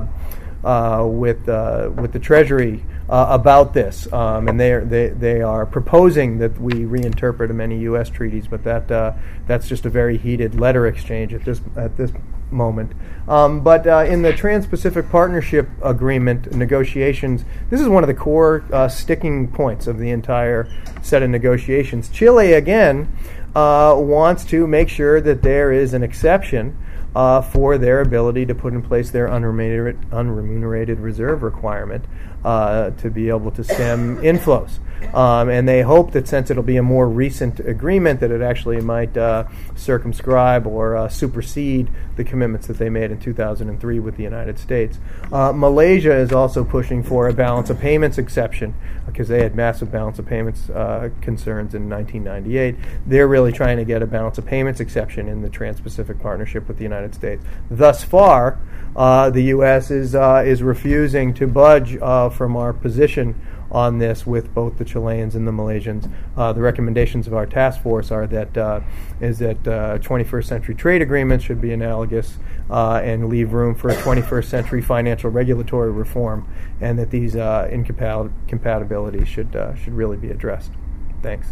uh, with uh, with the Treasury. Uh, about this, um, and they are they they are proposing that we reinterpret many U S treaties, but that uh, that's just a very heated letter exchange at this at this moment. Um, but uh, in the Trans-Pacific Partnership Agreement negotiations, this is one of the core uh, sticking points of the entire set of negotiations. Chile again uh, wants to make sure that there is an exception Uh, for their ability to put in place their unremunerated, unremunerated reserve requirement uh, to be able to stem inflows. Um, and they hope that since it'll be a more recent agreement, that it actually might uh, circumscribe or uh, supersede the commitments that they made in two thousand three with the United States. Uh, Malaysia is also pushing for a balance of payments exception because they had massive balance of payments uh, concerns in nineteen ninety-eight. They're really trying to get a balance of payments exception in the Trans-Pacific Partnership with the United States. Thus far, uh, the U S is uh, is refusing to budge uh, from our position on this with both the Chileans and the Malaysians. Uh, the recommendations of our task force are that uh, is that uh, twenty-first century trade agreements should be analogous uh, and leave room for a twenty-first century financial regulatory reform, and that these uh, incompatibilities should uh, should really be addressed. Thanks.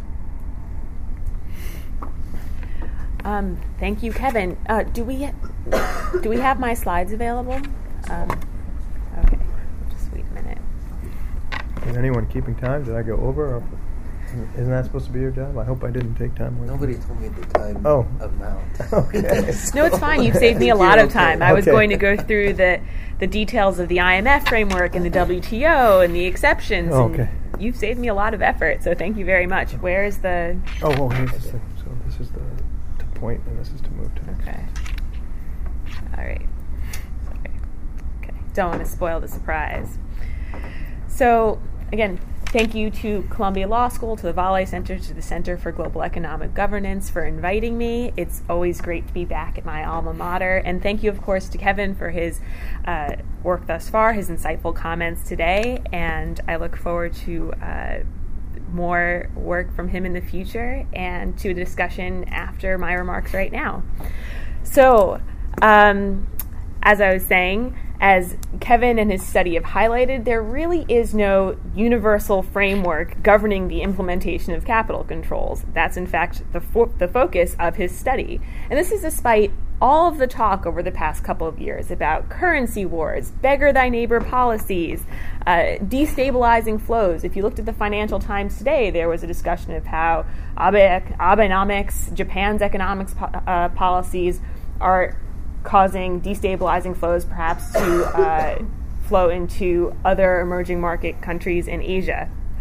Um, thank you, Kevin. Uh, do we do we have my slides available? Um, okay, just wait a minute. Is anyone keeping time? Did I go over? Or isn't that supposed to be your job? I hope I didn't take time away. Nobody told me the time oh. amount. Okay. No, it's fine. You've saved me a lot of time. I was okay. going to go through the the details of the I M F framework and the W T O and the exceptions. Oh, okay. And you've saved me a lot of effort, so thank you very much. Where is the... Oh, well, here's the thing. So this is the to point, and this is to move to. Okay. All right. Sorry. Okay. Don't want to spoil the surprise. So, again, thank you to Columbia Law School, to the Vale Center, to the Center for Global Economic Governance for inviting me. It's always great to be back at my alma mater. And thank you, of course, to Kevin for his uh, work thus far, his insightful comments today. And I look forward to uh, more work from him in the future and to a discussion after my remarks right now. So, um, as I was saying, as Kevin and his study have highlighted, there really is no universal framework governing the implementation of capital controls. That's, in fact, the, fo- the focus of his study. And this is despite all of the talk over the past couple of years about currency wars, beggar thy neighbor policies, uh, destabilizing flows. If you looked at the Financial Times today, there was a discussion of how Abe- Abenomics, Japan's economics po- uh, policies are causing destabilizing flows perhaps to uh, flow into other emerging market countries in Asia.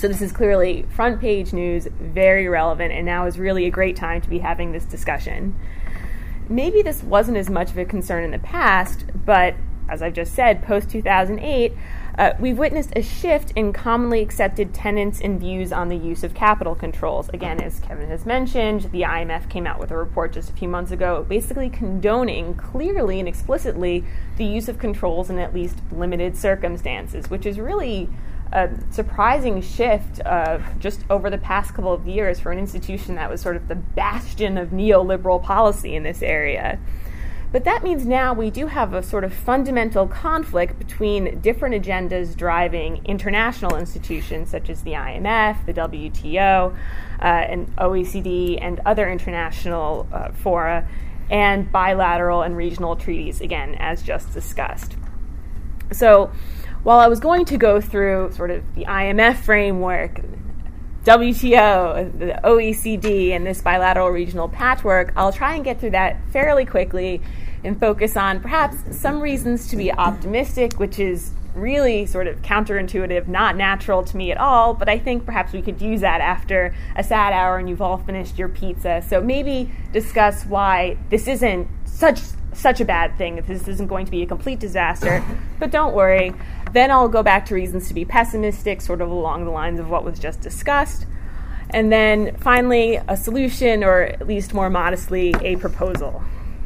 So this is clearly front page news, very relevant, and now is really a great time to be having this discussion. Maybe this wasn't as much of a concern in the past, but as I've just said, post two thousand eight, uh, we've witnessed a shift in commonly accepted tenets and views on the use of capital controls. Again, as Kevin has mentioned, the I M F came out with a report just a few months ago basically condoning clearly and explicitly the use of controls in at least limited circumstances, which is really a surprising shift uh, just over the past couple of years for an institution that was sort of the bastion of neoliberal policy in this area. But that means now we do have a sort of fundamental conflict between different agendas driving international institutions such as the I M F, the W T O, uh, and O E C D, and other international uh, fora, and bilateral and regional treaties, again, as just discussed. So while I was going to go through sort of the I M F framework, W T O, the O E C D, and this bilateral regional patchwork, I'll try and get through that fairly quickly and focus on perhaps some reasons to be optimistic, which is really sort of counterintuitive, not natural to me at all, but I think perhaps we could use that after a sad hour and you've all finished your pizza. So maybe discuss why this isn't such such a bad thing, if this isn't going to be a complete disaster, but don't worry. Then I'll go back to reasons to be pessimistic, sort of along the lines of what was just discussed. And then finally, a solution, or at least more modestly, a proposal.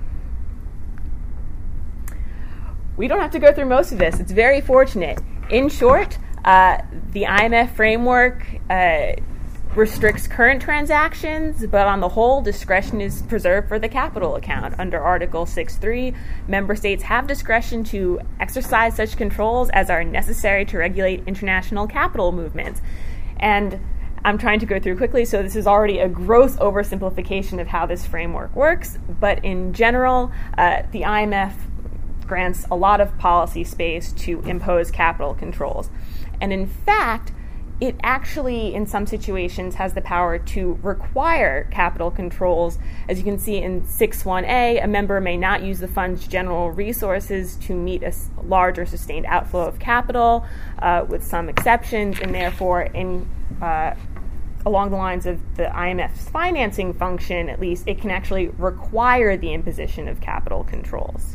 We don't have to go through most of this. It's very fortunate. In short, uh, the I M F framework uh, restricts current transactions, but on the whole, discretion is preserved for the capital account. Under Article six point three, member states have discretion to exercise such controls as are necessary to regulate international capital movements. And I'm trying to go through quickly, so this is already a gross oversimplification of how this framework works, but in general, uh, the I M F grants a lot of policy space to impose capital controls. And in fact, it actually, in some situations, has the power to require capital controls. As you can see in six point one A, a member may not use the fund's general resources to meet a large or sustained outflow of capital, uh, with some exceptions, and therefore, in uh, along the lines of the I M F's financing function, at least, it can actually require the imposition of capital controls.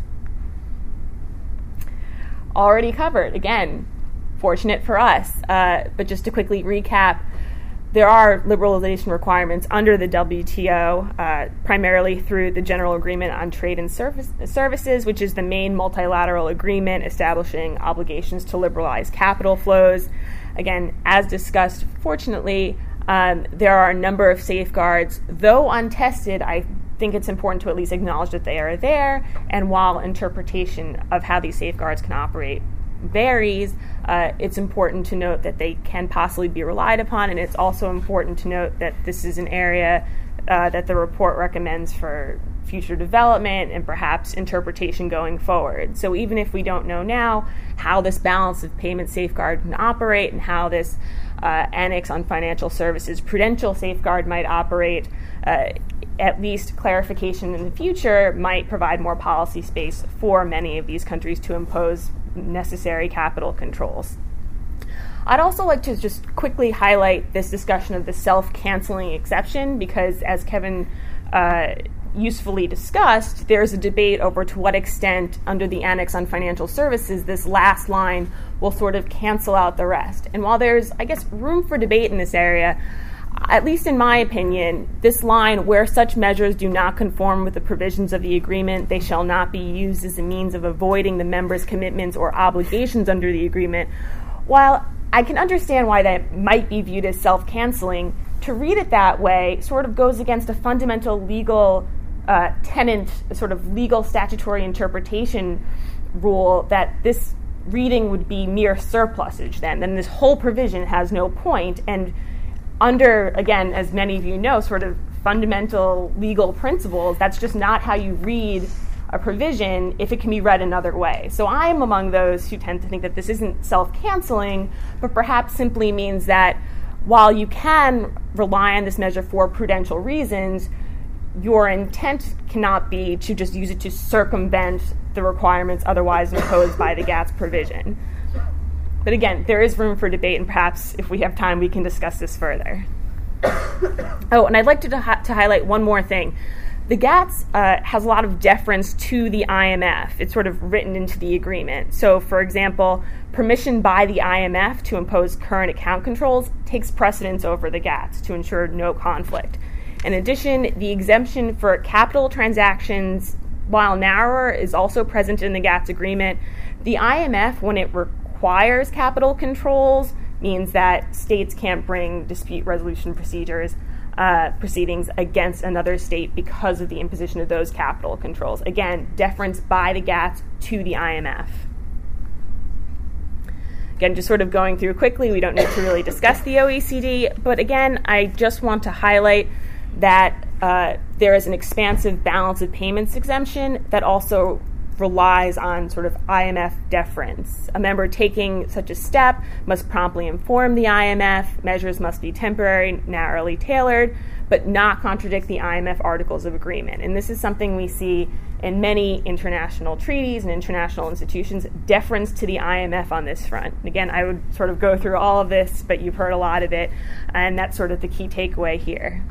Already covered, again, fortunate for us, uh, but just to quickly recap, there are liberalization requirements under the W T O, uh, primarily through the General Agreement on Trade and Service, Services, which is the main multilateral agreement establishing obligations to liberalize capital flows. Again, as discussed, fortunately, um, there are a number of safeguards. Though untested, I think it's important to at least acknowledge that they are there, and while interpretation of how these safeguards can operate varies, uh, it's important to note that they can possibly be relied upon, and it's also important to note that this is an area uh, that the report recommends for future development and perhaps interpretation going forward. So even if we don't know now how this balance of payment safeguard can operate and how this uh, annex on financial services prudential safeguard might operate, uh, at least clarification in the future might provide more policy space for many of these countries to impose necessary capital controls. I'd also like to just quickly highlight this discussion of the self-canceling exception, because as Kevin uh, usefully discussed, there's a debate over to what extent under the Annex on Financial Services this last line will sort of cancel out the rest. And while there's, I guess, room for debate in this area, at least in my opinion, this line, where such measures do not conform with the provisions of the agreement, they shall not be used as a means of avoiding the members' commitments or obligations under the agreement. While I can understand why that might be viewed as self-canceling, to read it that way sort of goes against a fundamental legal uh, tenant, sort of legal statutory interpretation rule that this reading would be mere surplusage then. Then this whole provision has no point, and under, again, as many of you know, sort of fundamental legal principles, that's just not how you read a provision if it can be read another way. So I'm among those who tend to think that this isn't self-canceling, but perhaps simply means that while you can rely on this measure for prudential reasons, your intent cannot be to just use it to circumvent the requirements otherwise imposed by the GATS provision. but again, there is room for debate, and perhaps if we have time, we can discuss this further. Oh, and I'd like to, to, hi- to highlight one more thing. The GATS uh, has a lot of deference to the I M F. It's sort of written into the agreement. So, for example, permission by the I M F to impose current account controls takes precedence over the GATS to ensure no conflict. In addition, the exemption for capital transactions, while narrower, is also present in the GATS agreement. The I M F, when it requires capital controls, means that states can't bring dispute resolution procedures Uh, proceedings against another state because of the imposition of those capital controls. Again, deference by the GATS to the I M F. Again, just sort of going through quickly, we don't need to really discuss the O E C D, but again, I just want to highlight that uh, there is an expansive balance of payments exemption that also relies on sort of I M F deference. A member taking such a step must promptly inform the I M F. Measures must be temporary, narrowly tailored, but not contradict the I M F Articles of Agreement. And this is something we see in many international treaties and international institutions, deference to the I M F on this front. Again, I would sort of go through all of this, but you've heard a lot of it, and that's sort of the key takeaway here.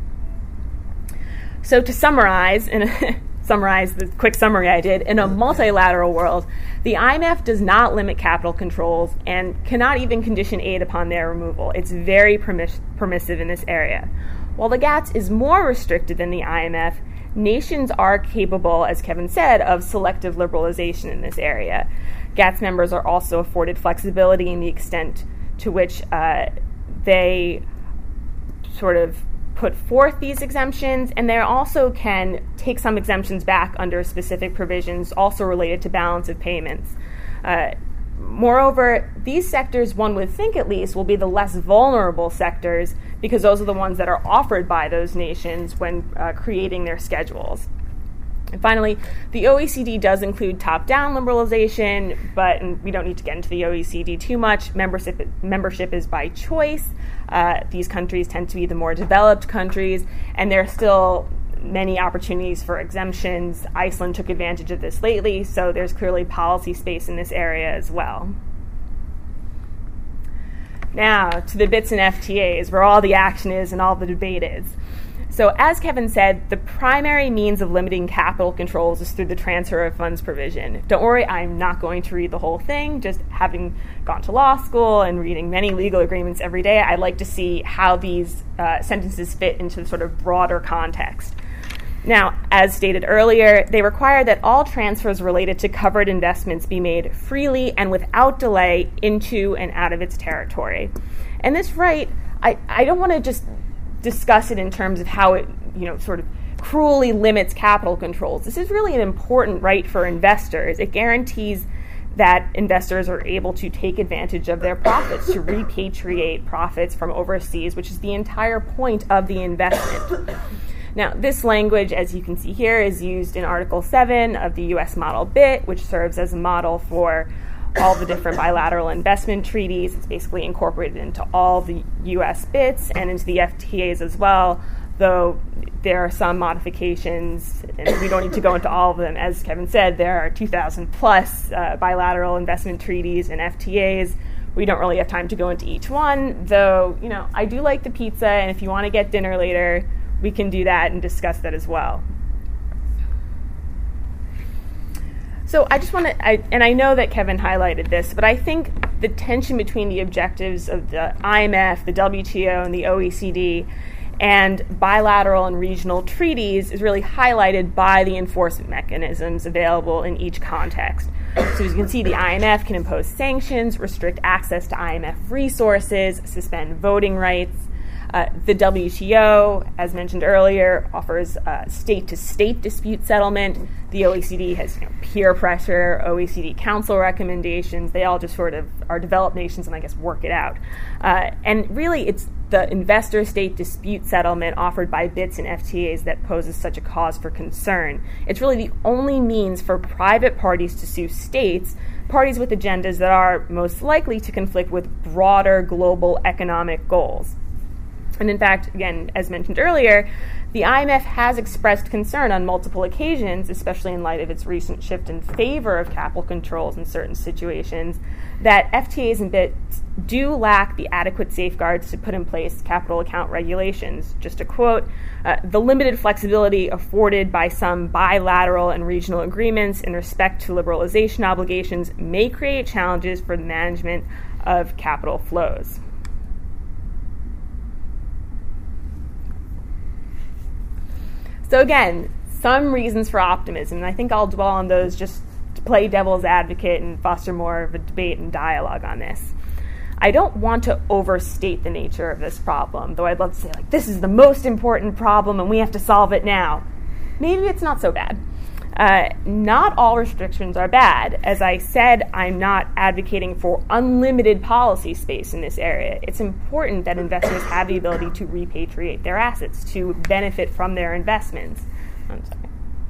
So to summarize, in a summarize the quick summary I did, in a multilateral world, the I M F does not limit capital controls and cannot even condition aid upon their removal. It's very permiss- permissive in this area. While the GATS is more restricted than the I M F, nations are capable, as Kevin said, of selective liberalization in this area. GATS members are also afforded flexibility in the extent to which uh, they sort of put forth these exemptions, and they also can take some exemptions back under specific provisions also related to balance of payments. Uh, moreover, these sectors, one would think at least, will be the less vulnerable sectors because those are the ones that are offered by those nations when uh, creating their schedules. And finally, the O E C D does include top-down liberalization, but and we don't need to get into the O E C D too much. Membership, membership is by choice. Uh, these countries tend to be the more developed countries, and there are still many opportunities for exemptions. Iceland took advantage of this lately, so there's clearly policy space in this area as well. Now, to the B I Ts and F T As, where all the action is and all the debate is. So as Kevin said, the primary means of limiting capital controls is through the transfer of funds provision. Don't worry, I'm not going to read the whole thing. Just having gone to law school and reading many legal agreements every day, I'd like to see how these uh, sentences fit into the sort of broader context. Now, as stated earlier, they require that all transfers related to covered investments be made freely and without delay into and out of its territory. And this right, I, I don't want to just discuss it in terms of how it, you know, sort of cruelly limits capital controls. This is really an important right for investors. It guarantees that investors are able to take advantage of their profits, to repatriate profits from overseas, which is the entire point of the investment. Now, this language, as you can see here, is used in Article seven of the U S Model B I T, which serves as a model for all the different bilateral investment treaties. It's basically incorporated into all the U S B I Ts and into the F T As as well, though there are some modifications, and we don't need to go into all of them. As Kevin said, there are two thousand plus uh, bilateral investment treaties and F T As. We don't really have time to go into each one, though, you know, I do like the pizza, and if you want to get dinner later, we can do that and discuss that as well. So I just want to, I, and I know that Kevin highlighted this, but I think the tension between the objectives of the I M F, the W T O, and the O E C D, and bilateral and regional treaties is really highlighted by the enforcement mechanisms available in each context. So as you can see, the I M F can impose sanctions, restrict access to I M F resources, suspend voting rights. Uh, the W T O, as mentioned earlier, offers uh, state-to-state dispute settlement. The O E C D has, you know, peer pressure, O E C D Council recommendations. They all just sort of are developed nations and, I guess, work it out. Uh, and really, it's the investor-state dispute settlement offered by B I Ts and F T As that poses such a cause for concern. It's really the only means for private parties to sue states, parties with agendas that are most likely to conflict with broader global economic goals. And in fact, again, as mentioned earlier, The I M F has expressed concern on multiple occasions, especially in light of its recent shift in favor of capital controls in certain situations, that F T As and B I Ts do lack the adequate safeguards to put in place capital account regulations. Just to quote, uh, the limited flexibility afforded by some bilateral and regional agreements in respect to liberalization obligations may create challenges for the management of capital flows. So again, some reasons for optimism, and I think I'll dwell on those just to play devil's advocate and foster more of a debate and dialogue on this. I don't want to overstate the nature of this problem, though I'd love to say, like, this is the most important problem and we have to solve it now. Maybe it's not so bad. Uh, not all restrictions are bad. As I said, I'm not advocating for unlimited policy space in this area. It's important that investors have the ability to repatriate their assets, to benefit from their investments. I'm sorry.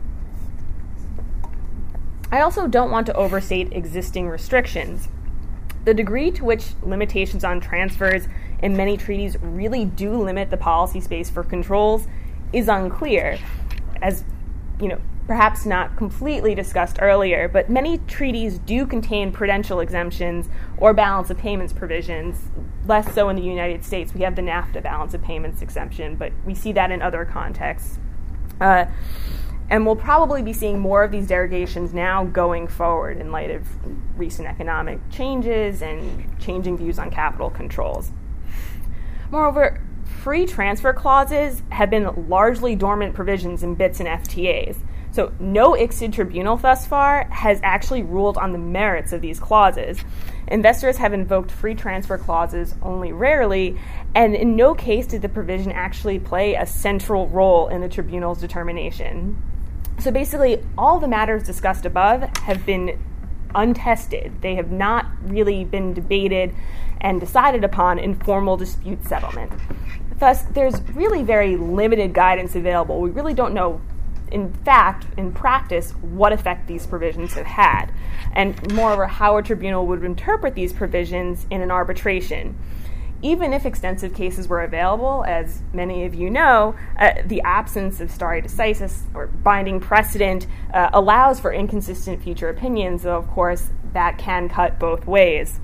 I also don't want to overstate existing restrictions. The degree to which limitations on transfers in many treaties really do limit the policy space for controls is unclear, as, you know, perhaps not completely discussed earlier, but many treaties do contain prudential exemptions or balance of payments provisions, less so in the United States. We have the NAFTA balance of payments exemption, but we see that in other contexts. Uh, and we'll probably be seeing more of these derogations now going forward in light of recent economic changes and changing views on capital controls. Moreover, free transfer clauses have been largely dormant provisions in B I Ts and F T As. So no I C S I D tribunal thus far has actually ruled on the merits of these clauses. Investors have invoked free transfer clauses only rarely, and in no case did the provision actually play a central role in the tribunal's determination. So basically, all the matters discussed above have been untested. They have not really been debated and decided upon in formal dispute settlement. Thus, there's really very limited guidance available. We really don't know, in fact, in practice, what effect these provisions have had, and moreover, how a tribunal would interpret these provisions in an arbitration. Even if extensive cases were available, as many of you know, uh, the absence of stare decisis, or binding precedent, uh, allows for inconsistent future opinions, though of course that can cut both ways.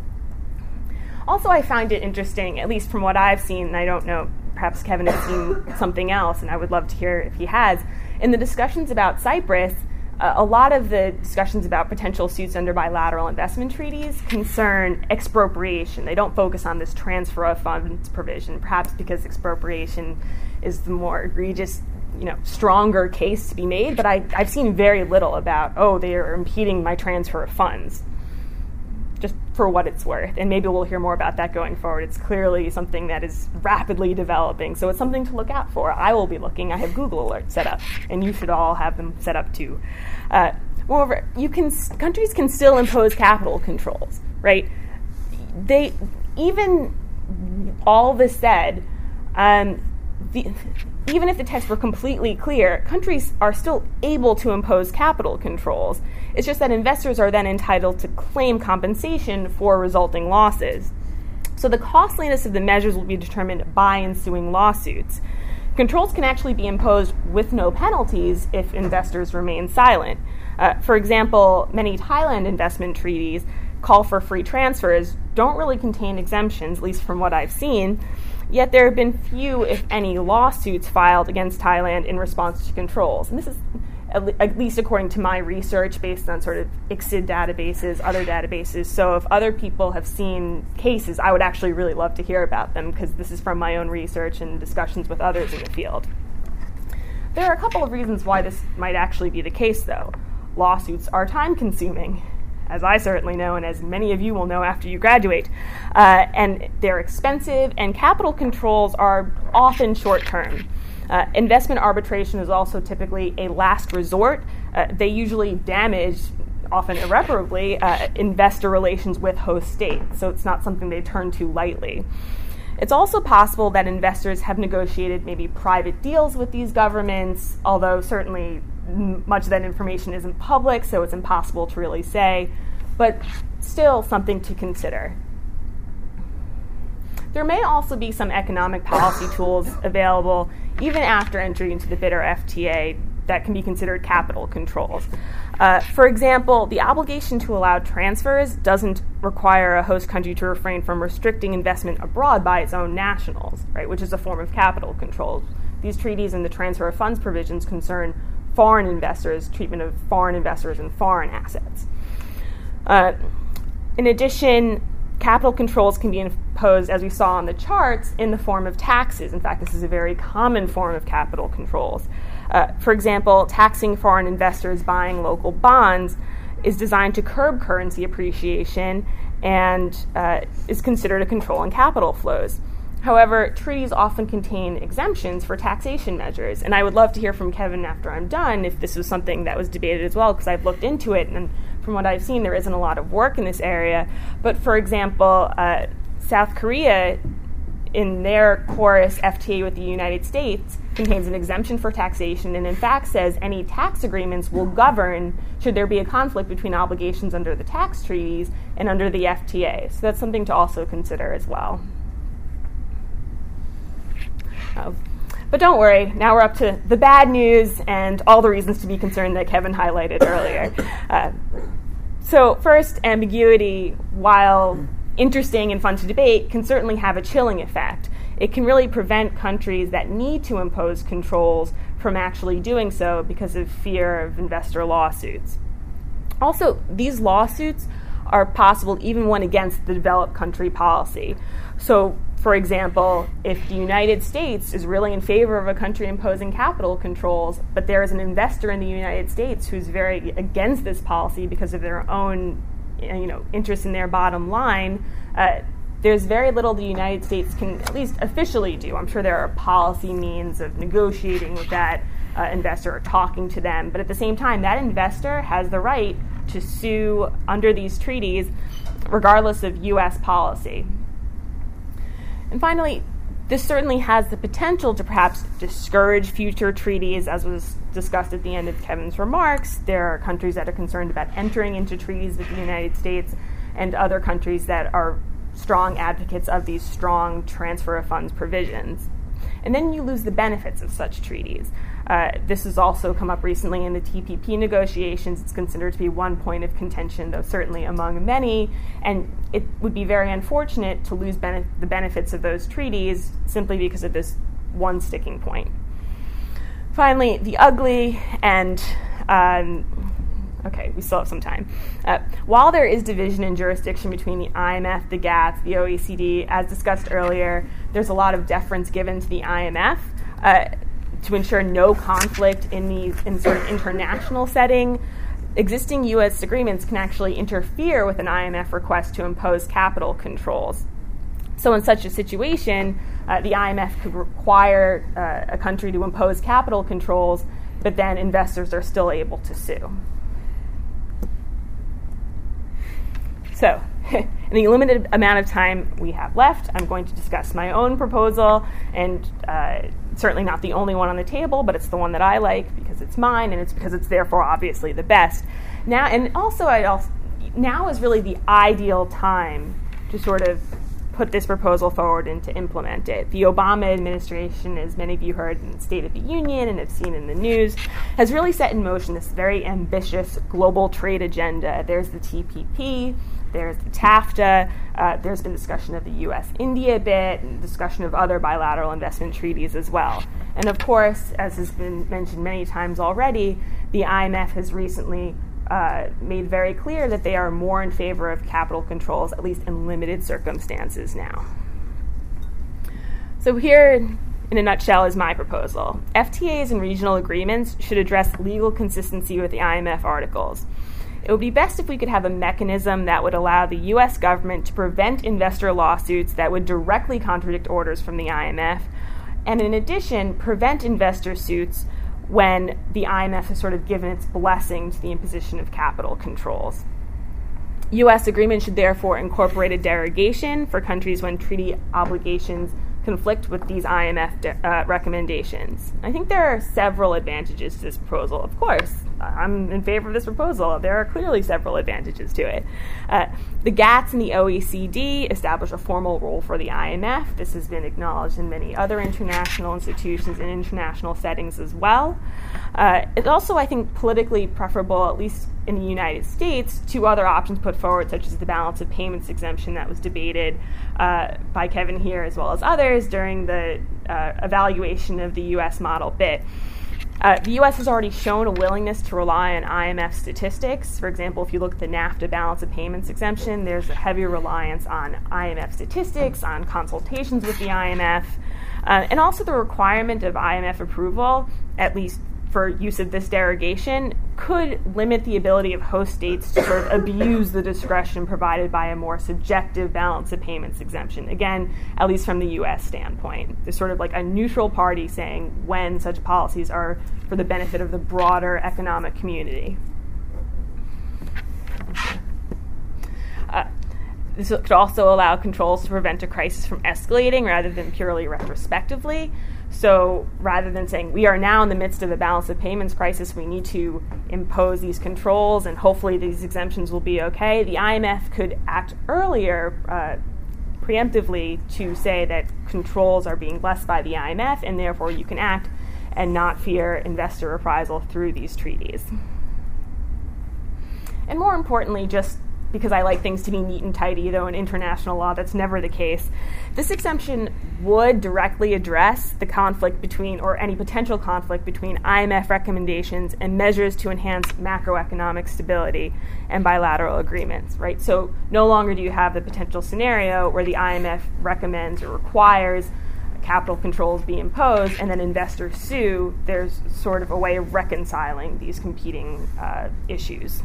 Also, I find it interesting, at least from what I've seen, and I don't know, perhaps Kevin has seen something else, and I would love to hear if he has. In the discussions about Cyprus, uh, a lot of the discussions about potential suits under bilateral investment treaties concern expropriation. They don't focus on this transfer of funds provision, perhaps because expropriation is the more egregious, you know, stronger case to be made, but I, I've seen very little about, oh, they are impeding my transfer of funds, just for what it's worth. And maybe we'll hear more about that going forward. It's clearly something that is rapidly developing, so it's something to look out for. I will be looking. I have Google alerts set up, and you should all have them set up too. Uh, moreover, you can countries can still impose capital controls, right? They, even all this said, um, the, even if the text were completely clear, countries are still able to impose capital controls. It's just that investors are then entitled to claim compensation for resulting losses. So the costliness of the measures will be determined by ensuing lawsuits. Controls can actually be imposed with no penalties if investors remain silent. Uh, for example, many Thailand investment treaties call for free transfers, don't really contain exemptions, at least from what I've seen, yet there have been few, if any, lawsuits filed against Thailand in response to controls. And this is, at least according to my research, based on sort of I C S I D databases, other databases. So if other people have seen cases, I would actually really love to hear about them, because this is from my own research and discussions with others in the field. There are a couple of reasons why this might actually be the case, though. Lawsuits are time-consuming, as I certainly know, and as many of you will know after you graduate. Uh, and they're expensive, and capital controls are often short-term. Uh, investment arbitration is also typically a last resort. Uh, they usually damage, often irreparably, uh, investor relations with host states, so it's not something they turn to lightly. It's also possible that investors have negotiated maybe private deals with these governments, although certainly m- much of that information isn't public, so it's impossible to really say, but still something to consider. there may also be some economic policy tools available even after entry into the B I D or F T A that can be considered capital controls. Uh, for example, the obligation to allow transfers doesn't require a host country to refrain from restricting investment abroad by its own nationals, right, which is a form of capital control. These treaties and the transfer of funds provisions concern foreign investors, treatment of foreign investors and foreign assets. Uh, in addition, capital controls can be imposed, as we saw on the charts, in the form of taxes. In fact, this is a very common form of capital controls. Uh, for example, taxing foreign investors buying local bonds is designed to curb currency appreciation and uh, is considered a control on capital flows. However, treaties often contain exemptions for taxation measures, and I would love to hear from Kevin after I'm done if this was something that was debated as well, because I've looked into it, and from what I've seen, there isn't a lot of work in this area. But for example, uh, South Korea, in their chorus F T A with the United States, contains an exemption for taxation and in fact says any tax agreements will govern should there be a conflict between obligations under the tax treaties and under the F T A. So that's something to also consider as well. Oh. But don't worry, now we're up to the bad news and all the reasons to be concerned that Kevin highlighted earlier. Uh, so first, ambiguity, while interesting and fun to debate, can certainly have a chilling effect. It can really prevent countries that need to impose controls from actually doing so because of fear of investor lawsuits. Also, these lawsuits are possible even when against the developed country policy. So, for example, if the United States is really in favor of a country imposing capital controls, but there is an investor in the United States who's very against this policy because of their own, you know, interest in their bottom line, uh, there's very little the United States can at least officially do. I'm sure there are policy means of negotiating with that uh, investor or talking to them, but at the same time, that investor has the right to sue under these treaties regardless of U S policy. And finally, this certainly has the potential to perhaps discourage future treaties, as was discussed at the end of Kevin's remarks. There are countries that are concerned about entering into treaties with the United States and other countries that are strong advocates of these strong transfer of funds provisions. And then you lose the benefits of such treaties. Uh, this has also come up recently in the T P P negotiations. It's considered to be one point of contention, though certainly among many, and it would be very unfortunate to lose bene- the benefits of those treaties simply because of this one sticking point. Finally, the ugly and um, Okay, we still have some time. Uh, while there is division in jurisdiction between the I M F, the GATS, the O E C D, as discussed earlier, there's a lot of deference given to the I M F uh, to ensure no conflict in these in sort of international setting. Existing U S agreements can actually interfere with an I M F request to impose capital controls. So in such a situation, uh, the I M F could require uh, a country to impose capital controls, but then investors are still able to sue. So, in the limited amount of time we have left, I'm going to discuss my own proposal, and uh, certainly not the only one on the table, but it's the one that I like because it's mine, and it's because it's therefore obviously the best. Now, and also, I also now is really the ideal time to sort of put this proposal forward and to implement it. The Obama administration, as many of you heard in the State of the Union and have seen in the news, has really set in motion this very ambitious global trade agenda. There's the T P P, there's the TAFTA, uh, there's been discussion of the U S India bit, and discussion of other bilateral investment treaties as well. And of course, as has been mentioned many times already, the I M F has recently Uh, made very clear that they are more in favor of capital controls, at least in limited circumstances now. So here, in a nutshell, is my proposal. F T As and regional agreements should address legal consistency with the I M F articles. It would be best if we could have a mechanism that would allow the U S government to prevent investor lawsuits that would directly contradict orders from the I M F, and in addition, prevent investor suits when the I M F has sort of given its blessing to the imposition of capital controls. U S agreements should therefore incorporate a derogation for countries when treaty obligations conflict with these I M F de- uh, recommendations. I think there are several advantages to this proposal. Of course, I'm in favor of this proposal. There are clearly several advantages to it. Uh, the GATS and the O E C D establish a formal role for the I M F. This has been acknowledged in many other international institutions and international settings as well. Uh, it's also, I think, politically preferable, at least in the United States, to other options put forward, such as the balance of payments exemption that was debated uh, by Kevin here as well as others during the uh, evaluation of the U S model B I T. Uh, the U S has already shown a willingness to rely on I M F statistics. For example, if you look at the NAFTA balance of payments exemption, there's a heavy reliance on I M F statistics, on consultations with the I M F, uh, and also the requirement of I M F approval, at least for use of this derogation, could limit the ability of host states to sort of abuse the discretion provided by a more subjective balance of payments exemption. Again, at least from the U S standpoint. There's sort of like a neutral party saying when such policies are for the benefit of the broader economic community. Uh, This could also allow controls to prevent a crisis from escalating rather than purely retrospectively. So rather than saying we are now in the midst of a balance of payments crisis, we need to impose these controls and hopefully these exemptions will be okay, the I M F could act earlier uh, preemptively to say that controls are being blessed by the I M F and therefore you can act and not fear investor reprisal through these treaties. And more importantly, just because I like things to be neat and tidy, though in international law that's never the case, this exemption would directly address the conflict between, or any potential conflict between I M F recommendations and measures to enhance macroeconomic stability and bilateral agreements, right? So no longer do you have the potential scenario where the I M F recommends or requires capital controls be imposed and then investors sue. There's sort of a way of reconciling these competing uh, issues.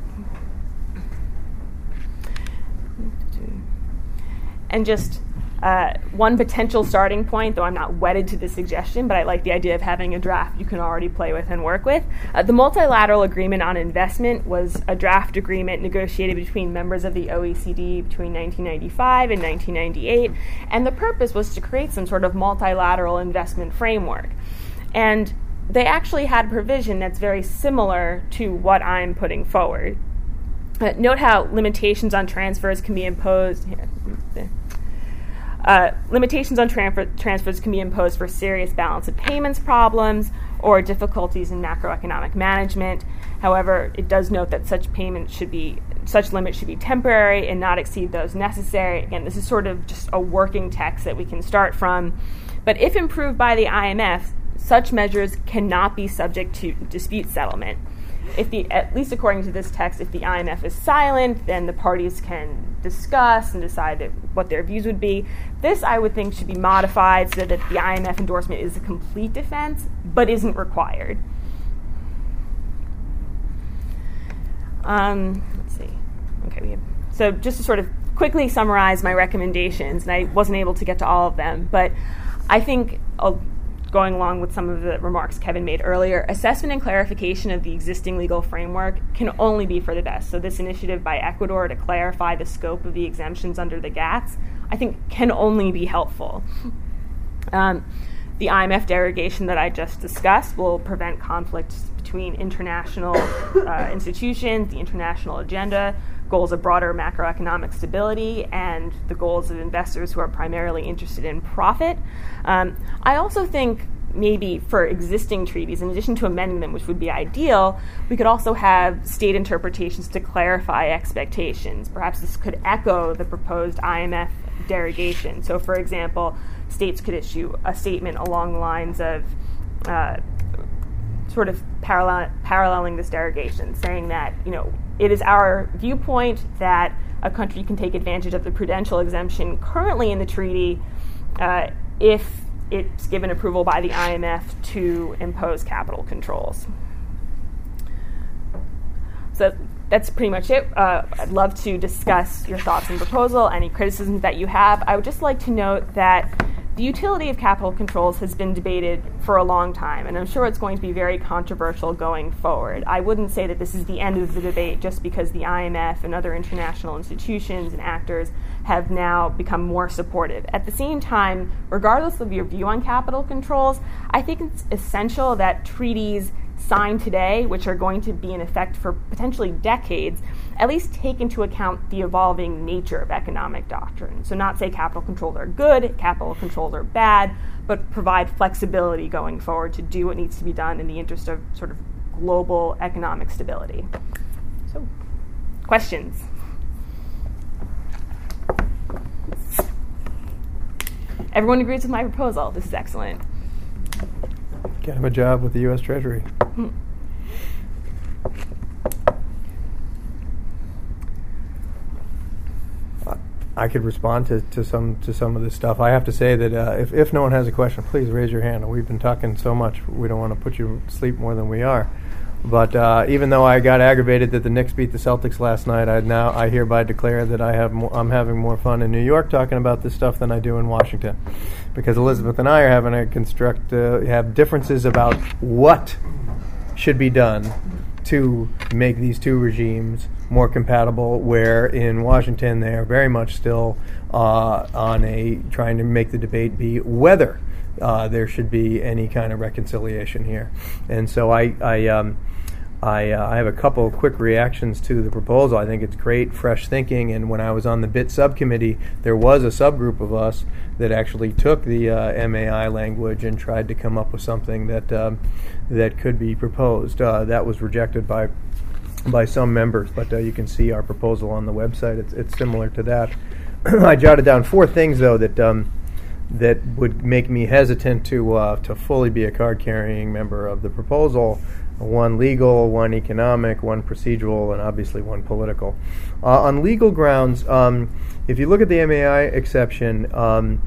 And just uh, one potential starting point, though I'm not wedded to this suggestion, but I like the idea of having a draft you can already play with and work with. Uh, the Multilateral Agreement on Investment was a draft agreement negotiated between members of the O E C D between nineteen ninety-five and nineteen ninety-eight, and the purpose was to create some sort of multilateral investment framework. And they actually had a provision that's very similar to what I'm putting forward. Uh, note how limitations on transfers can be imposed. Here, uh, limitations on transfer, transfers can be imposed for serious balance of payments problems or difficulties in macroeconomic management. However, it does note that such payments should be, such limits should be temporary and not exceed those necessary. Again, this is sort of just a working text that we can start from. But if improved by the I M F, such measures cannot be subject to dispute settlement. If the, at least according to this text, if the I M F is silent, then the parties can discuss and decide that what their views would be. This, I would think, should be modified so that the I M F endorsement is a complete defense, but isn't required. Um, let's see. Okay, we have, so just to sort of quickly summarize my recommendations, and I wasn't able to get to all of them, but I think I'll, going along with some of the remarks Kevin made earlier, assessment and clarification of the existing legal framework can only be for the best. So this initiative by Ecuador to clarify the scope of the exemptions under the GATS, I think, can only be helpful. Um, the I M F derogation that I just discussed will prevent conflicts between international uh, institutions, the international agenda, goals of broader macroeconomic stability, and the goals of investors who are primarily interested in profit. Um, I also think maybe for existing treaties, in addition to amending them, which would be ideal, we could also have state interpretations to clarify expectations. Perhaps this could echo the proposed I M F derogation. So, for example, states could issue a statement along the lines of uh, sort of parallel, paralleling this derogation, saying that, you know, it is our viewpoint that a country can take advantage of the prudential exemption currently in the treaty uh, if it's given approval by the I M F to impose capital controls. So that's pretty much it. Uh, I'd love to discuss your thoughts and proposal, any criticisms that you have. I would just like to note that the utility of capital controls has been debated for a long time, and I'm sure it's going to be very controversial going forward. I wouldn't say that this is the end of the debate just because the I M F and other international institutions and actors have now become more supportive. At the same time, regardless of your view on capital controls, I think it's essential that treaties signed today, which are going to be in effect for potentially decades, at least take into account the evolving nature of economic doctrine. So not say capital controls are good, capital controls are bad, but provide flexibility going forward to do what needs to be done in the interest of sort of global economic stability. So, questions? Everyone agrees with my proposal. This is excellent. Get him a job with the U S Treasury. Hmm. I could respond to, to some to some of this stuff. I have to say that uh, if, if no one has a question, please raise your hand. We've been talking so much, we don't want to put you to sleep more than we are. But uh, even though I got aggravated that the Knicks beat the Celtics last night, I now I hereby declare that I have more, I'm having more fun in New York talking about this stuff than I do in Washington, because Elizabeth and I are having to construct uh, have differences about what should be done to make these two regimes more compatible, where in Washington they are very much still uh, on a trying to make the debate be whether uh, there should be any kind of reconciliation here. And so I I, um, I, uh, I have a couple of quick reactions to the proposal. I think it's great, fresh thinking, and when I was on the B I T subcommittee, there was a subgroup of us that actually took the uh, M A I language and tried to come up with something that um, that could be proposed. Uh, that was rejected by by some members, but uh, you can see our proposal on the website. It's, it's similar to that. I jotted down four things, though, that um, that would make me hesitant to uh, to fully be a card-carrying member of the proposal. One legal, one economic, one procedural, and obviously one political. Uh, on legal grounds, um, if you look at the M A I exception, um,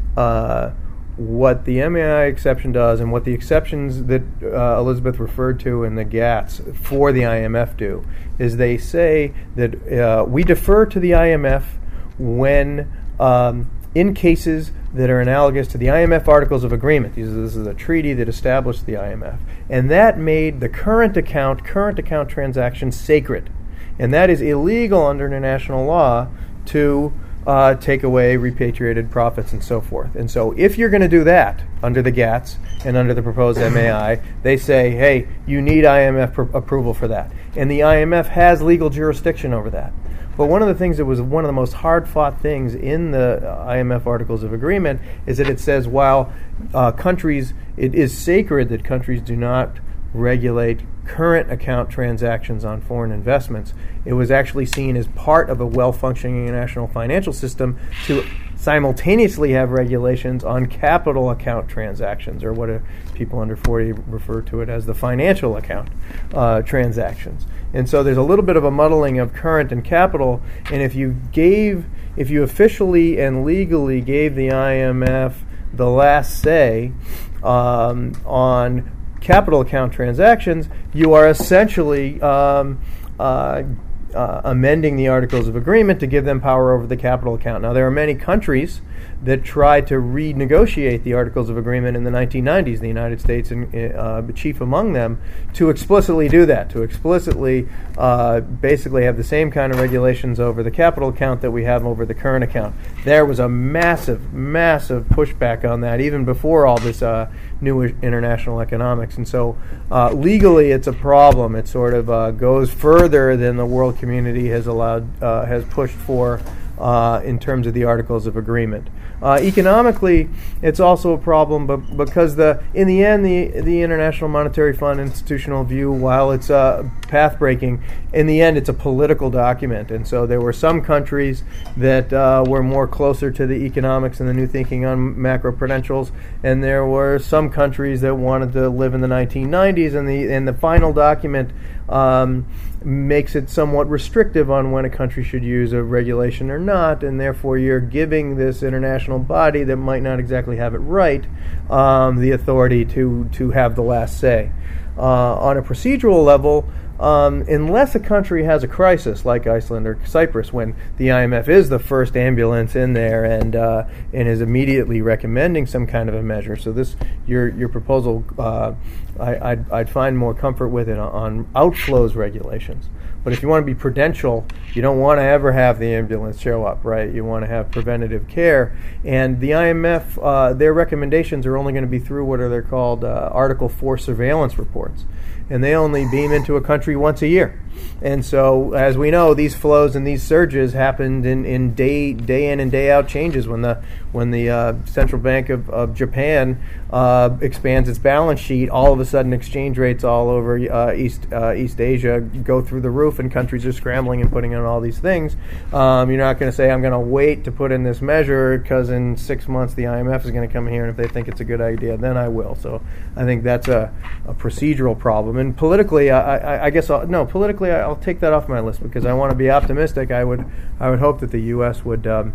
uh, what the M A I exception does and what the exceptions that uh, Elizabeth referred to in the GATS for the I M F do is they say that uh, we defer to the I M F when um, in cases that are analogous to the I M F Articles of Agreement. These, this is a treaty that established the I M F. And that made the current account, current account transactions sacred. And that is illegal under international law to uh, take away repatriated profits and so forth. And so if you're going to do that under the GATS and under the proposed M A I, they say, hey, you need I M F pr- approval for that. And the I M F has legal jurisdiction over that. But one of the things that was one of the most hard-fought things in the uh, I M F Articles of Agreement is that it says while uh, countries, it is sacred that countries do not regulate current account transactions on foreign investments, it was actually seen as part of a well-functioning international financial system to simultaneously have regulations on capital account transactions, or what uh, people under forty refer to it as the financial account uh, transactions. And so there's a little bit of a muddling of current and capital, and if you gave, if you officially and legally gave the I M F the last say um, on capital account transactions, you are essentially um, uh, uh, amending the Articles of Agreement to give them power over the capital account. Now, there are many countries that tried to renegotiate the Articles of Agreement in the nineteen nineties, the United States and uh, chief among them, to explicitly do that, to explicitly uh, basically have the same kind of regulations over the capital account that we have over the current account. There was a massive, massive pushback on that, even before all this uh, new international economics. And so uh, legally it's a problem. It sort of uh, goes further than the world community has allowed, uh, has pushed for uh, in terms of the Articles of Agreement. Uh, economically, it's also a problem, but because the in the end, the the International Monetary Fund institutional view, while it's uh, path breaking, in the end, it's a political document. And so there were some countries that uh, were more closer to the economics and the new thinking on macroprudentials, and there were some countries that wanted to live in the nineteen nineties. And the and the final document um, makes it somewhat restrictive on when a country should use a regulation or not, and therefore you're giving this international body that might not exactly have it right um, the authority to to have the last say. Uh, on a procedural level, um, unless a country has a crisis like Iceland or Cyprus, when the I M F is the first ambulance in there and uh, and is immediately recommending some kind of a measure. So this your your proposal, uh, I, I'd, I'd find more comfort with it on, on outflows regulations. But if you want to be prudential, you don't want to ever have the ambulance show up, right? You want to have preventative care. And the I M F, uh, their recommendations are only going to be through what are they're called uh, Article four surveillance reports. And they only beam into a country once a year. And so, as we know, these flows and these surges happened in, in day day in and day out changes when the when the uh, Central Bank of, of Japan uh, expands its balance sheet. All of a sudden, exchange rates all over uh, East uh, East Asia go through the roof, and countries are scrambling and putting in all these things. Um, you're not going to say, I'm going to wait to put in this measure because in six months the I M F is going to come here, and if they think it's a good idea, then I will. So I think that's a, a procedural problem. And politically, I, I, I guess I'll, no, politically I'll take that off my list because I want to be optimistic. I would I would hope that the U S would um,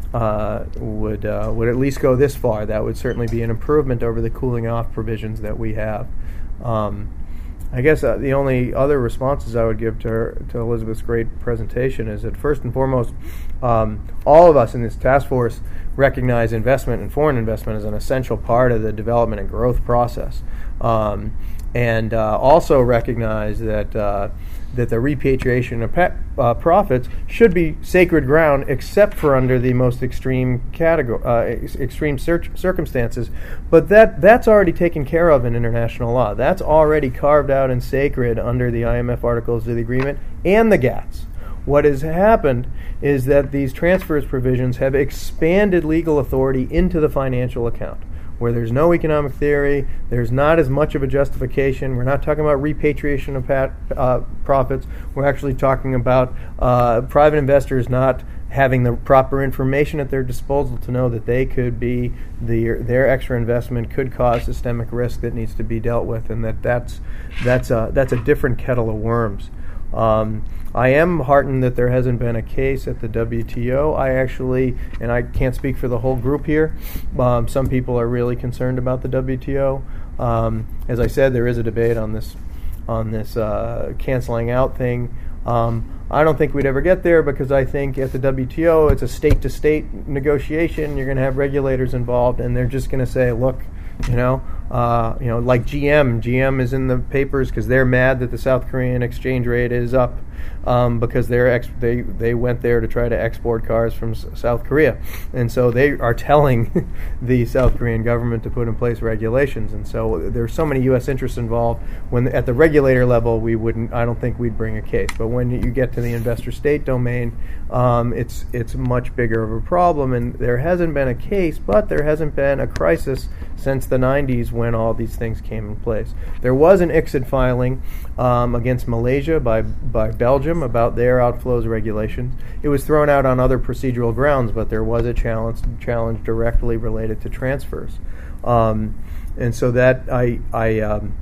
uh, would uh, would at least go this far. That would certainly be an improvement over the cooling off provisions that we have. Um, I guess uh, the only other responses I would give to her, to Elizabeth's great presentation is that first and foremost, um, all of us in this task force recognize investment and foreign investment as an essential part of the development and growth process, um, and uh, also recognize that uh, that the repatriation of pe- uh, profits should be sacred ground, except for under the most extreme category, uh, ex- extreme cir- circumstances. But that that's already taken care of in international law. That's already carved out and sacred under the I M F Articles of the Agreement and the GATS. What has happened is that these transfers provisions have expanded legal authority into the financial account, where there's no economic theory, there's not as much of a justification. We're not talking about repatriation of pat, uh, profits. We're actually talking about uh, private investors not having the proper information at their disposal to know that they could be, the, their extra investment could cause systemic risk that needs to be dealt with, and that that's, that's, a, that's a different kettle of worms. Um, I am heartened that there hasn't been a case at the W T O. I actually, and I can't speak for the whole group here, um, some people are really concerned about the W T O. Um, as I said, there is a debate on this on this uh, canceling out thing. Um, I don't think we'd ever get there because I think at the W T O it's a state-to-state negotiation. You're going to have regulators involved, and they're just going to say, look, you know, uh, you know, like G M. G M is in the papers because they're mad that the South Korean exchange rate is up um, because they're ex- they they went there to try to export cars from S- South Korea, and so they are telling the South Korean government to put in place regulations. And so there's so many U S interests involved. When at the regulator level, we wouldn't. I don't think we'd bring a case. But when you get to the investor-state domain, um, it's it's much bigger of a problem. And there hasn't been a case, but there hasn't been a crisis since the nineties when all these things came in place. There was an I C S I D filing um, against Malaysia by by Belgium about their outflows regulations. It was thrown out on other procedural grounds, but there was a challenge challenge directly related to transfers, um, and so that I I um,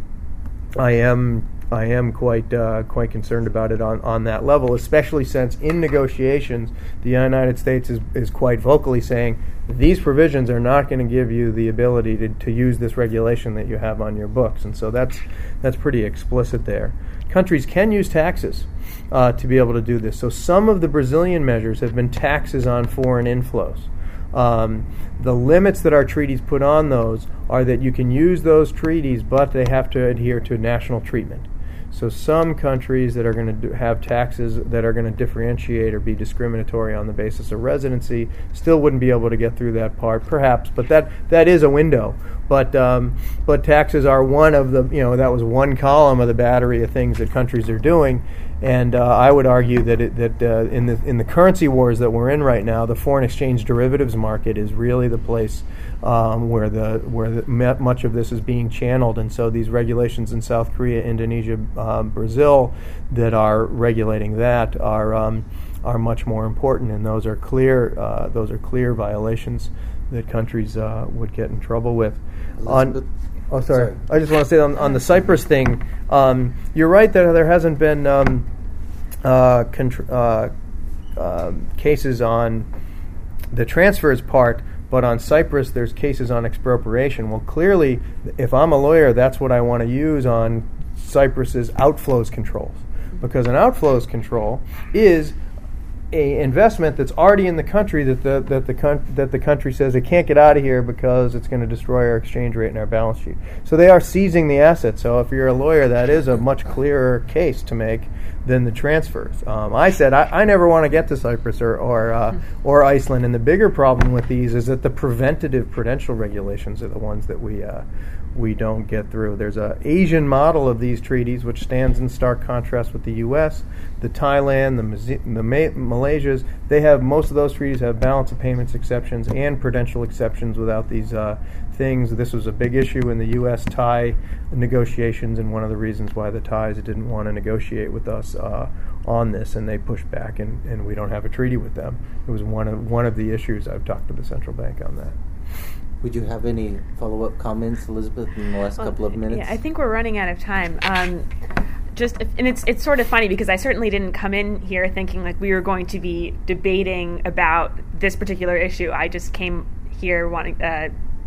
I am. I am quite uh, quite concerned about it on, on that level, especially since in negotiations the United States is, is quite vocally saying these provisions are not going to give you the ability to, to use this regulation that you have on your books, and so that's that's pretty explicit there. Countries can use taxes uh, to be able to do this. So some of the Brazilian measures have been taxes on foreign inflows. Um, the limits that our treaties put on those are that you can use those treaties, but they have to adhere to national treatment. So some countries that are going to have taxes that are going to differentiate or be discriminatory on the basis of residency still wouldn't be able to get through that part, perhaps. But that that is a window. But um, but taxes are one of the, you know, that was one column of the battery of things that countries are doing. And uh, I would argue that it, that uh, in the in the currency wars that we're in right now, the foreign exchange derivatives market is really the place um, where the where the, much of this is being channeled. And so these regulations in South Korea, Indonesia, um, Brazil that are regulating that are um, are much more important, and those are clear uh, those are clear violations that countries uh, would get in trouble with. On, Oh, sorry. sorry. I just want to say on, on the Cyprus thing, um, you're right that there hasn't been um, uh, contr- uh, uh, cases on the transfers part, but on Cyprus there's cases on expropriation. Well, clearly, if I'm a lawyer, that's what I want to use on Cyprus's outflows controls. because an outflows control is a investment that's already in the country that the that the con- that the country says it can't get out of here because it's going to destroy our exchange rate and our balance sheet. So they are seizing the asset. So if you're a lawyer, that is a much clearer case to make than the transfers. Um, I said I, I never want to get to Cyprus or or, uh, or Iceland. And the bigger problem with these is that the preventative prudential regulations are the ones that we uh, we don't get through. There's a Asian model of these treaties which stands in stark contrast with the U S. The Thailand, the, Mazi- the Ma- Malaysias, they have most of those treaties have balance of payments exceptions and prudential exceptions without these uh, things. This was a big issue in the U S Thai negotiations, and one of the reasons why the Thais didn't want to negotiate with us uh, on this, and they pushed back, and, and we don't have a treaty with them. It was one of one of the issues. I've talked to the central bank on that. Would you have any follow-up comments, Elizabeth, in the last well, couple of minutes? Yeah, I think we're running out of time. Um, just and it's it's sort of funny because I certainly didn't come in here thinking like we were going to be debating about this particular issue. I just came here wanting uh,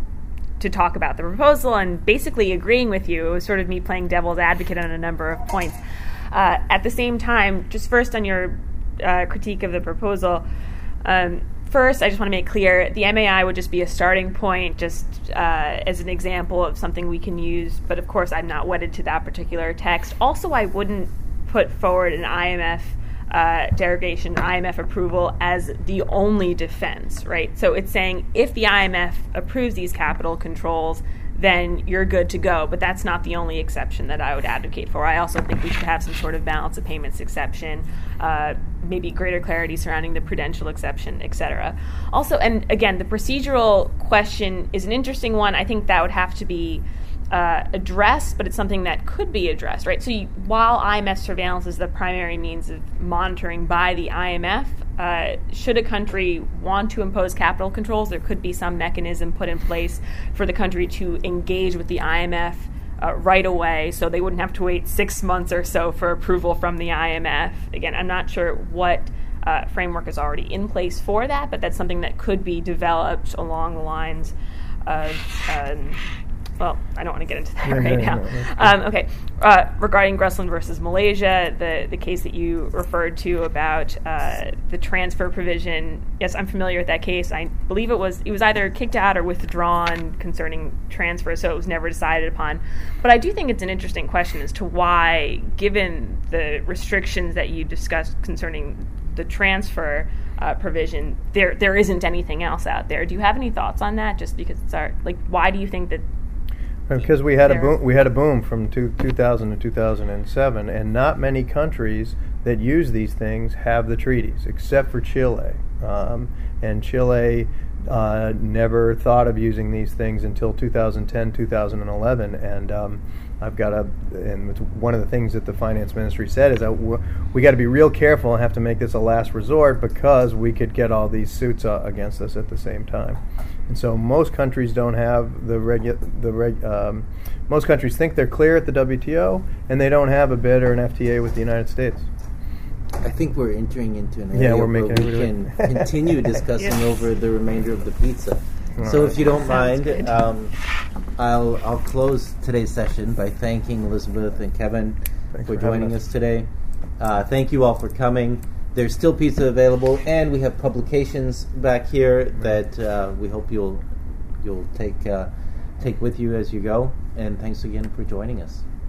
to talk about the proposal and basically agreeing with you. It was sort of me playing devil's advocate on a number of points. Uh, at the same time, just first on your uh, critique of the proposal. Um, First, I just want to make clear, the M A I would just be a starting point, just uh, as an example of something we can use. But of course, I'm not wedded to that particular text. Also, I wouldn't put forward an I M F uh, derogation, I M F approval as the only defense, right? So it's saying if the I M F approves these capital controls, then you're good to go. But that's not the only exception that I would advocate for. I also think we should have some sort of balance of payments exception, uh, maybe greater clarity surrounding the prudential exception, et cetera. Also, and again, the procedural question is an interesting one. I think that would have to be uh, addressed, but it's something that could be addressed, right? So you, while I M F surveillance is the primary means of monitoring by the I M F, uh, should a country want to impose capital controls, there could be some mechanism put in place for the country to engage with the I M F Uh, right away, so they wouldn't have to wait six months or so for approval from the I M F. Again, I'm not sure what uh, framework is already in place for that, but that's something that could be developed along the lines of, um, well, I don't want to get into that no, right no, now. No, no. Um, okay, uh, regarding Gressland versus Malaysia, the, the case that you referred to about uh, the transfer provision, yes, I'm familiar with that case. I believe it was it was either kicked out or withdrawn concerning transfer, so it was never decided upon. But I do think it's an interesting question as to why, given the restrictions that you discussed concerning the transfer uh, provision, there there isn't anything else out there. Do you have any thoughts on that? Just because it's our, like, why do you think that? Because we had a boom, we had a boom from two, 2000 to two thousand seven, and not many countries that use these things have the treaties, except for Chile. Um, and Chile uh, never thought of using these things until two thousand ten, two thousand eleven. And um, I've got a, and it's one of the things that the finance ministry said is that we got to be real careful and have to make this a last resort because we could get all these suits uh, against us at the same time. And so most countries don't have the regu- the reg- um, most countries think they're clear at the W T O, and they don't have a bid or an F T A with the United States. I think we're entering into an yeah, area we're where making we can continue discussing yes. over the remainder of the pizza. All so right. if you don't Sounds mind, um, I'll I'll close today's session by thanking Elizabeth and Kevin Thanks for for joining us. us today. Uh, thank you all for coming. There's still pizza available, and we have publications back here that uh, we hope you'll you'll take uh, take with you as you go. And thanks again for joining us.